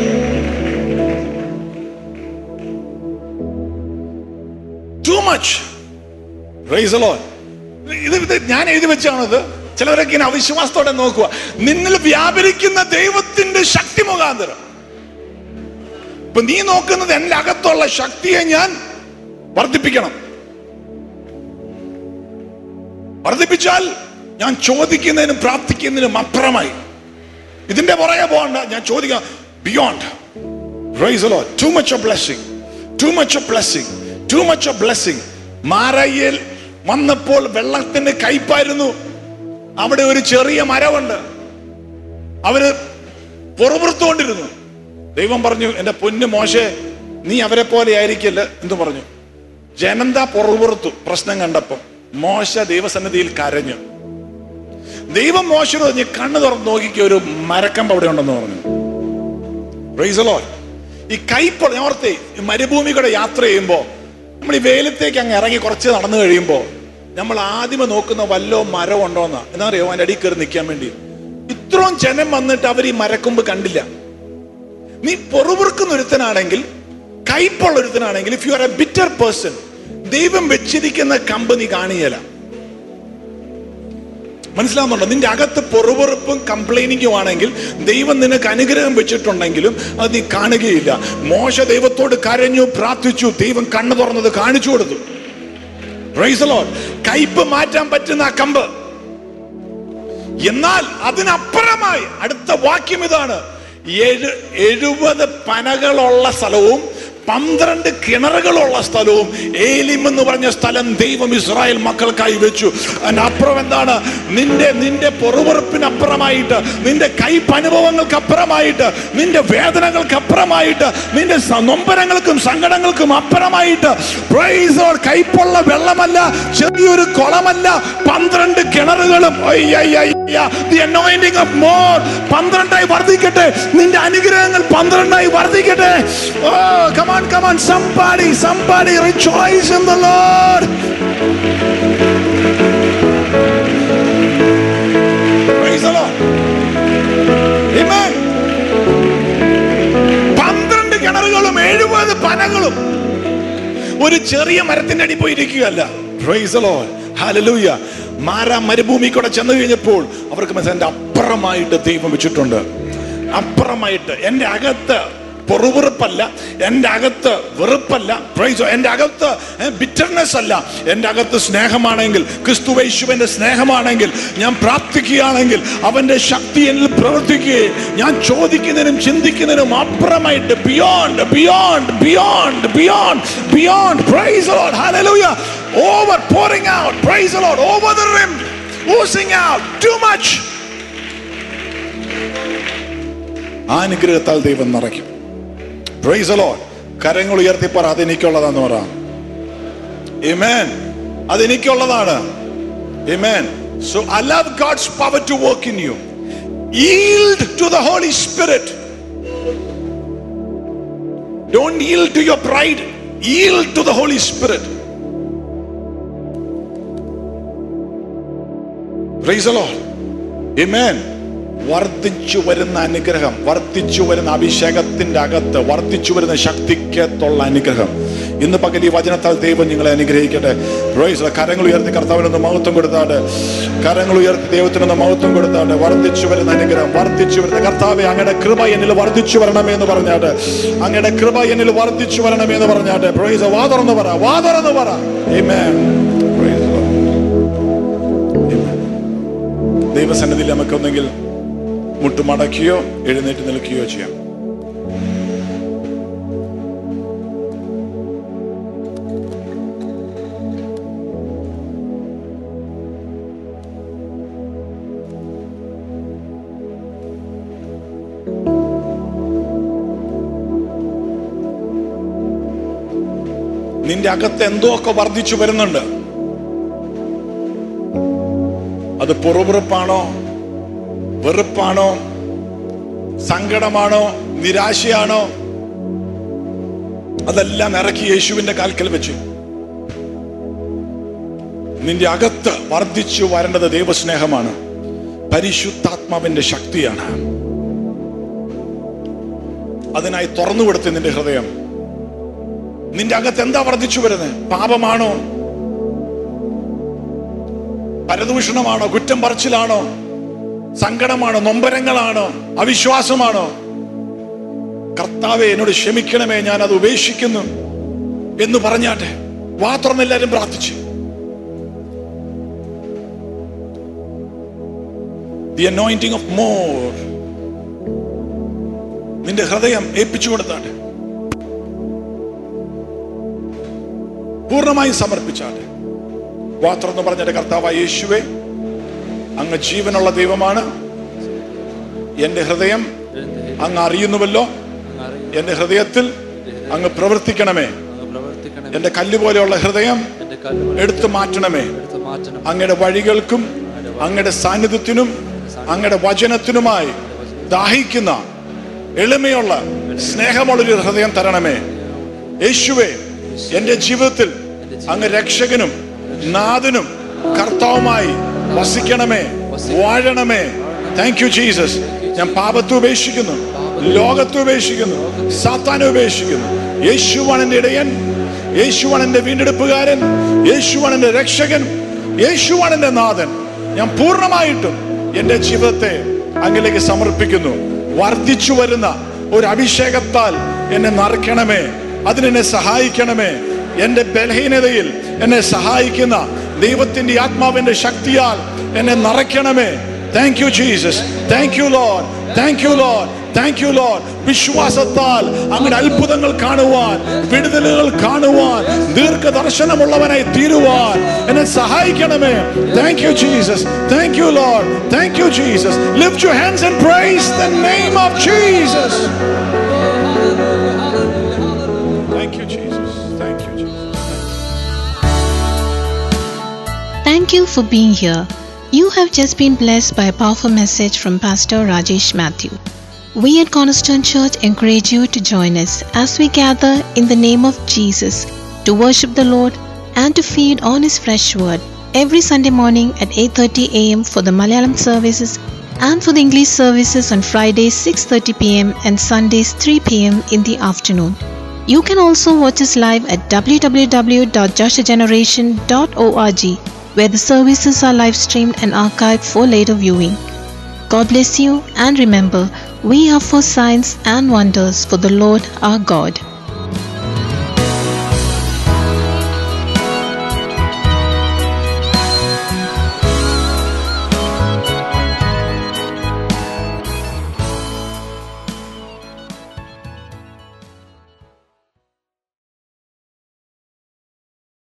Too much. Praise the Lord. ഇത് ഞാൻ എഴുതി വെച്ചാണത്. ചിലവരൊക്കെ ഇങ്ങനെ അവിശ്വാസത്തോടെ നോക്കുക. നിന്നിൽ വ്യാപരിക്കുന്ന ദൈവത്തിന്റെ ശക്തി മുഖാന്തരം. ഇപ്പൊ നീ നോക്കുന്നത് എന്റെ അകത്തുള്ള ശക്തിയെ ഞാൻ വർദ്ധിപ്പിക്കണം. വർദ്ധിപ്പിച്ചാൽ ഞാൻ ചോദിക്കുന്നതിനും പ്രാർത്ഥിക്കുന്നതിനും അപ്പുറമായി. ഇതിന്റെ പുറകെ പോകണ്ട. ഞാൻ ചോദിക്കാം beyond. Praise the Lord. Too much of blessing. Too much of blessing. Too much of blessing. മാരയിൽ വന്നപ്പോൾ വെള്ളത്തിന് കയ്പായിരുന്നു. അവിടെ ഒരു ചെറിയ മരമുണ്ട്. അവര് പൊറുപുറത്തുകൊണ്ടിരുന്നു. ദൈവം പറഞ്ഞു, എന്റെ പൊന്നു മോശെ, നീ അവരെ പോലെ ആയിരിക്കില്ല എന്ന് പറഞ്ഞു. ജനന്ത പൊറുപുറത്തു പ്രശ്നം കണ്ടപ്പോ മോശ ദൈവസന്നിധിയിൽ കരഞ്ഞു. ദൈവം മോശനോട് പറഞ്ഞു, കണ്ണ് തുറന്ന് നോക്കിക്ക്, ഒരു മരക്കമ്പ് അവിടെ ഉണ്ടെന്ന് പറഞ്ഞു. Praise the Lord. ഈ കയ്പ് ഓർത്തേ, മരുഭൂമിയുടെ യാത്ര ചെയ്യുമ്പോ നമ്മൾ ഈ വെയിലത്തേക്ക് അങ്ങ് ഇറങ്ങി കുറച്ച് നടന്നു കഴിയുമ്പോ നമ്മൾ ആദ്യമേ നോക്കുന്ന വല്ലോ മരം ഉണ്ടോന്നാ. എന്താ അറിയോ? അതിന്റെ അടിയിൽ കയറി നിൽക്കാൻ വേണ്ടി. ഇത്രയും ജനം വന്നിട്ട് അവർ ഈ മരക്കൊമ്പ് കണ്ടില്ല. നീ പൊറുപുറുക്കുന്ന ഒരുത്തനാണെങ്കിൽ കയ്പുള്ളൊരുത്തനാണെങ്കിൽ, if you are a bitter person, ദൈവം വെച്ചിരിക്കുന്ന കമ്പനി കാണിയല. മനസ്സിലാവുന്നുണ്ടോ? നിന്റെ അകത്ത് പൊറുപൊറുപ്പും കംപ്ലൈനിങ്ങും ആണെങ്കിൽ ദൈവം നിനക്ക് അനുഗ്രഹം വെച്ചിട്ടുണ്ടെങ്കിലും അത് നീ കാണുകയില്ല. മോശ ദൈവത്തോട് കരഞ്ഞു, പ്രാർത്ഥിച്ചു, ദൈവം കണ്ണു തുറന്നത് കാണിച്ചു കൊടുത്തു. Praise the Lord. കയ്പ് മാറ്റാൻ പറ്റുന്ന ആ കമ്പ്. എന്നാൽ അതിനപ്പുറമായി അടുത്ത വാക്യം ഇതാണ്: ഏഴ് എഴുപത് പനകളുള്ള സ്ഥലവും പന്ത്രണ്ട് കിണറുകളുള്ള സ്ഥലവും ഏലിം എന്ന് പറഞ്ഞ സ്ഥലം ദൈവം ഇസ്രായേൽ മക്കൾക്കായി വെച്ചു. അതിനപ്പുറം എന്താണ്? നിന്റെ നിന്റെ പൊറുപുറപ്പിനപ്പുറമായിട്ട്, നിന്റെ കൈപ്പനുഭവങ്ങൾക്ക് അപ്പുറമായിട്ട്, നിന്റെ വേദനകൾക്ക് അപ്പുറമായിട്ട്, നിന്റെ നൊമ്പരങ്ങൾക്കും സങ്കടങ്ങൾക്കും അപ്പുറമായിട്ട്, പ്രൈസ് ദി ലോർഡ്, കൈപ്പുള്ള വെള്ളമല്ല, ചെറിയൊരു കുളമല്ല, പന്ത്രണ്ട് കിണറുകളും. The anointing of more പന്ത്രണ്ടായി വർദ്ധിക്കട്ടെ. നിന്റെ അനുഗ്രഹങ്ങൾ പന്ത്രണ്ടായി വർദ്ധിക്കട്ടെ. Oh, come on, come on, somebody, somebody rejoice in the Lord. Praise the Lord. Amen. പന്ത്രണ്ട് കിണറുകളും എഴുപത് പനകളും ഒരു ചെറിയ മരത്തിന്റെ അടി പോയിരിക്കുകയല്ല. Praise the Lord. Hallelujah. മാരാ മരുഭൂമി കൂടെ ചെന്ന് കഴിഞ്ഞപ്പോൾ അവർക്ക് മനസ്സിലായി, എൻ്റെ അപ്പുറമായിട്ട് ദൈവം വെച്ചിട്ടുണ്ട്. അപ്പുറമായിട്ട് എൻ്റെ അകത്ത് പൊറുപുറപ്പല്ല, എൻ്റെ അകത്ത് വെറുപ്പല്ല, പ്രൈസ്, എൻ്റെ അകത്ത് ബിറ്റർനെസ് അല്ല, എൻ്റെ അകത്ത് സ്നേഹമാണെങ്കിൽ, ക്രിസ്തുയേശുവിന്റെ സ്നേഹമാണെങ്കിൽ, ഞാൻ പ്രാർത്ഥിക്കുകയാണെങ്കിൽ അവന്റെ ശക്തി എന്നിൽ പ്രവർത്തിക്കുകയും ഞാൻ ചോദിക്കുന്നതിനും ചിന്തിക്കുന്നതിനും അപ്പുറമായിട്ട്, beyond beyond beyond beyond beyond praise the Lord. Hallelujah. Over pouring out, praise the Lord, over the rim, oozing out too much. അനുഗ്രഹത്താൽ ദൈവം നിറയ്ക്കും. Praise the Lord. കരങ്ങൾ ഉയർത്തി പറ, അതെനിക്കുള്ളതാന്ന് പറ. Amen. അതെനിക്കുള്ളതാണ്. Amen. So allow God's power to work in you. Yield to the Holy Spirit. Don't yield to your pride. Yield to the Holy Spirit. Praise the Lord. Amen. വർദ്ധിച്ചു വരുന്ന അനുഗ്രഹം, വർദ്ധിച്ചു വരുന്ന അഭിഷേകത്തിന്റെ അകത്ത് വർദ്ധിച്ചു വരുന്ന ശക്തിക്കത്തുള്ള അനുഗ്രഹം ഇന്ന് പകൽ ഈ വചനത്താൽ ദൈവം നിങ്ങളെ അനുഗ്രഹിക്കട്ടെ. പ്രൈസ്. കരങ്ങൾ ഉയർത്തി കർത്താവിനൊന്ന് മഹത്വം കൊടുത്താട്ടെ. കരങ്ങൾ ഉയർത്തി ദൈവത്തിനൊന്ന് മഹത്വം കൊടുത്താട്ടെ. വർദ്ധിച്ചു വരുന്ന അനുഗ്രഹം, വർദ്ധിച്ചു വരുന്ന കർത്താവേ, അങ്ങയുടെ കൃപ എന്നിൽ വർദ്ധിച്ചു വരണമേ എന്ന് പറഞ്ഞാട്ടെ. അങ്ങയുടെ കൃപ എന്നിൽ വർദ്ധിച്ചു വരണമേ എന്ന് പറഞ്ഞാട്ടെ. പ്രൈസ്. വാ തുറന്ന് പറ, വാ തുറന്ന് പറ. ആമേൻ. Praise the Lord. ദൈവസന്നിധിയിൽ നമുക്കൊന്നെങ്കിൽ മുട്ടുമടക്കിയോ എഴുന്നേറ്റ് നിൽക്കുകയോ ചെയ്യാം. നിന്റെ അകത്ത് എന്തോ ഒക്കെ വർദ്ധിച്ചു വരുന്നുണ്ട്. അത് പൊറുപുറപ്പാണോ, വെറുപ്പാണോ, സങ്കടമാണോ, നിരാശയാണോ, അതെല്ലാം ഇറക്കി യേശുവിന്റെ കാൽക്കൽ വെച്ചു. നിന്റെ അകത്ത് വർദ്ധിച്ചു വരേണ്ടത് ദൈവസ്നേഹമാണ്, പരിശുദ്ധാത്മാവിന്റെ ശക്തിയാണ്. അതിനായി തുറന്നു കൊടുത്ത് നിന്റെ ഹൃദയം. നിന്റെ അകത്ത് എന്താ വർദ്ധിച്ചു വരുന്നത്? പാപമാണോ, പരദൂഷണമാണോ, കുറ്റം പറച്ചിലാണോ, സങ്കടമാണോ, നൊമ്പരങ്ങളാണോ, അവിശ്വാസമാണോ? കർത്താവേ, എന്നോട് ക്ഷമിക്കണമേ, ഞാൻ അത് ഉപേക്ഷിക്കുന്നു എന്ന് പറഞ്ഞാട്ടെ. വാ തുറന്ന് എല്ലാവരും പ്രാർത്ഥിച്ചു. The anointing of more നിന്റെ ഹൃദയം ഏൽപ്പിച്ചു കൊടുത്താട്ടെ. പൂർണ്ണമായി സമർപ്പിച്ചാട്ടെ. വാ തുറന്ന് പറഞ്ഞാട്ടെ, കർത്താവായ യേശുവേ, അങ്ങ് ജീവനുള്ള ദൈവമാണ്. എന്റെ ഹൃദയം അങ്ങ് അറിയുന്നുവല്ലോ. എന്റെ ഹൃദയത്തിൽ അങ്ങ് പ്രവർത്തിക്കണമേ. എന്റെ കല്ല് പോലെയുള്ള ഹൃദയം എടുത്തു മാറ്റണമേ. അങ്ങയുടെ വഴികൾക്കും അങ്ങയുടെ സാന്നിധ്യത്തിനും അങ്ങയുടെ വചനത്തിനുമായി ദാഹിക്കുന്ന എളിമയുള്ള സ്നേഹമുള്ളൊരു ഹൃദയം തരണമേ. യേശുവേ, എന്റെ ജീവിതത്തിൽ അങ്ങ് രക്ഷകനും നാഥനും കർത്താവുമായി വസിക്കണമേ, വാഴണമേ. Thank you Jesus. ഞാൻ പാപത്തെ ഉപേക്ഷിക്കുന്നു, ലോകത്തെ ഉപേക്ഷിക്കുന്നു, സാത്താനെ ഉപേക്ഷിക്കുന്നു. യേശുവാണ് എൻ്റെ ഇടയൻ, യേശുവാണ് എൻ്റെ വീണ്ടെടുപ്പുകാരൻ, യേശുവാണ് എൻ്റെ രക്ഷകൻ, യേശുവാണ് എൻ്റെ നാഥൻ. ഞാൻ പൂർണ്ണമായിട്ടും എൻ്റെ ജീവിതത്തെ അങ്ങിലേക്ക് സമർപ്പിക്കുന്നു. വർദ്ധിച്ചു വരുന്ന ഒരു അഭിഷേകത്താൽ എന്നെ നിറയ്ക്കണമേ, അതിനെന്നെ സഹായിക്കണമേ. എൻ്റെ ബലഹീനതയിൽ എന്നെ സഹായിക്കുന്ന ദൈവത്തിന്റെ ആത്മാവിന്റെ ശക്തിയാൽ എന്നെ നിറയ്ക്കണമേ. Thank you Jesus, thank you Lord, thank you Lord, thank you Lord. വിശ്വാസത്താൽ അങ്ങനെ അത്ഭുതങ്ങൾ കാണുവാൻ, വിടുതലുകൾ കാണുവാൻ, ദീർഘദർശനമുള്ളവനായി തീരുവാൻ എന്നെ സഹായിക്കണമേ. Thank you Jesus, thank you Lord, thank you Jesus. Lift your hands and praise the name of Jesus. Thank you Jesus, thank you Jesus. Thank you for being here. You have just been blessed by a powerful message from Pastor Rajesh Matthew. We at Cornerstone Church encourage you to join us as we gather in the name of Jesus to worship the Lord and to feed on His fresh word every Sunday morning at eight thirty a m for the Malayalam services and for the English services on Fridays six thirty p m and Sundays three p m in the afternoon. You can also watch us live at w w w dot joshua generation dot org, where the services are live streamed and archived for later viewing. God bless you, and remember, we are for signs and wonders for the Lord our God.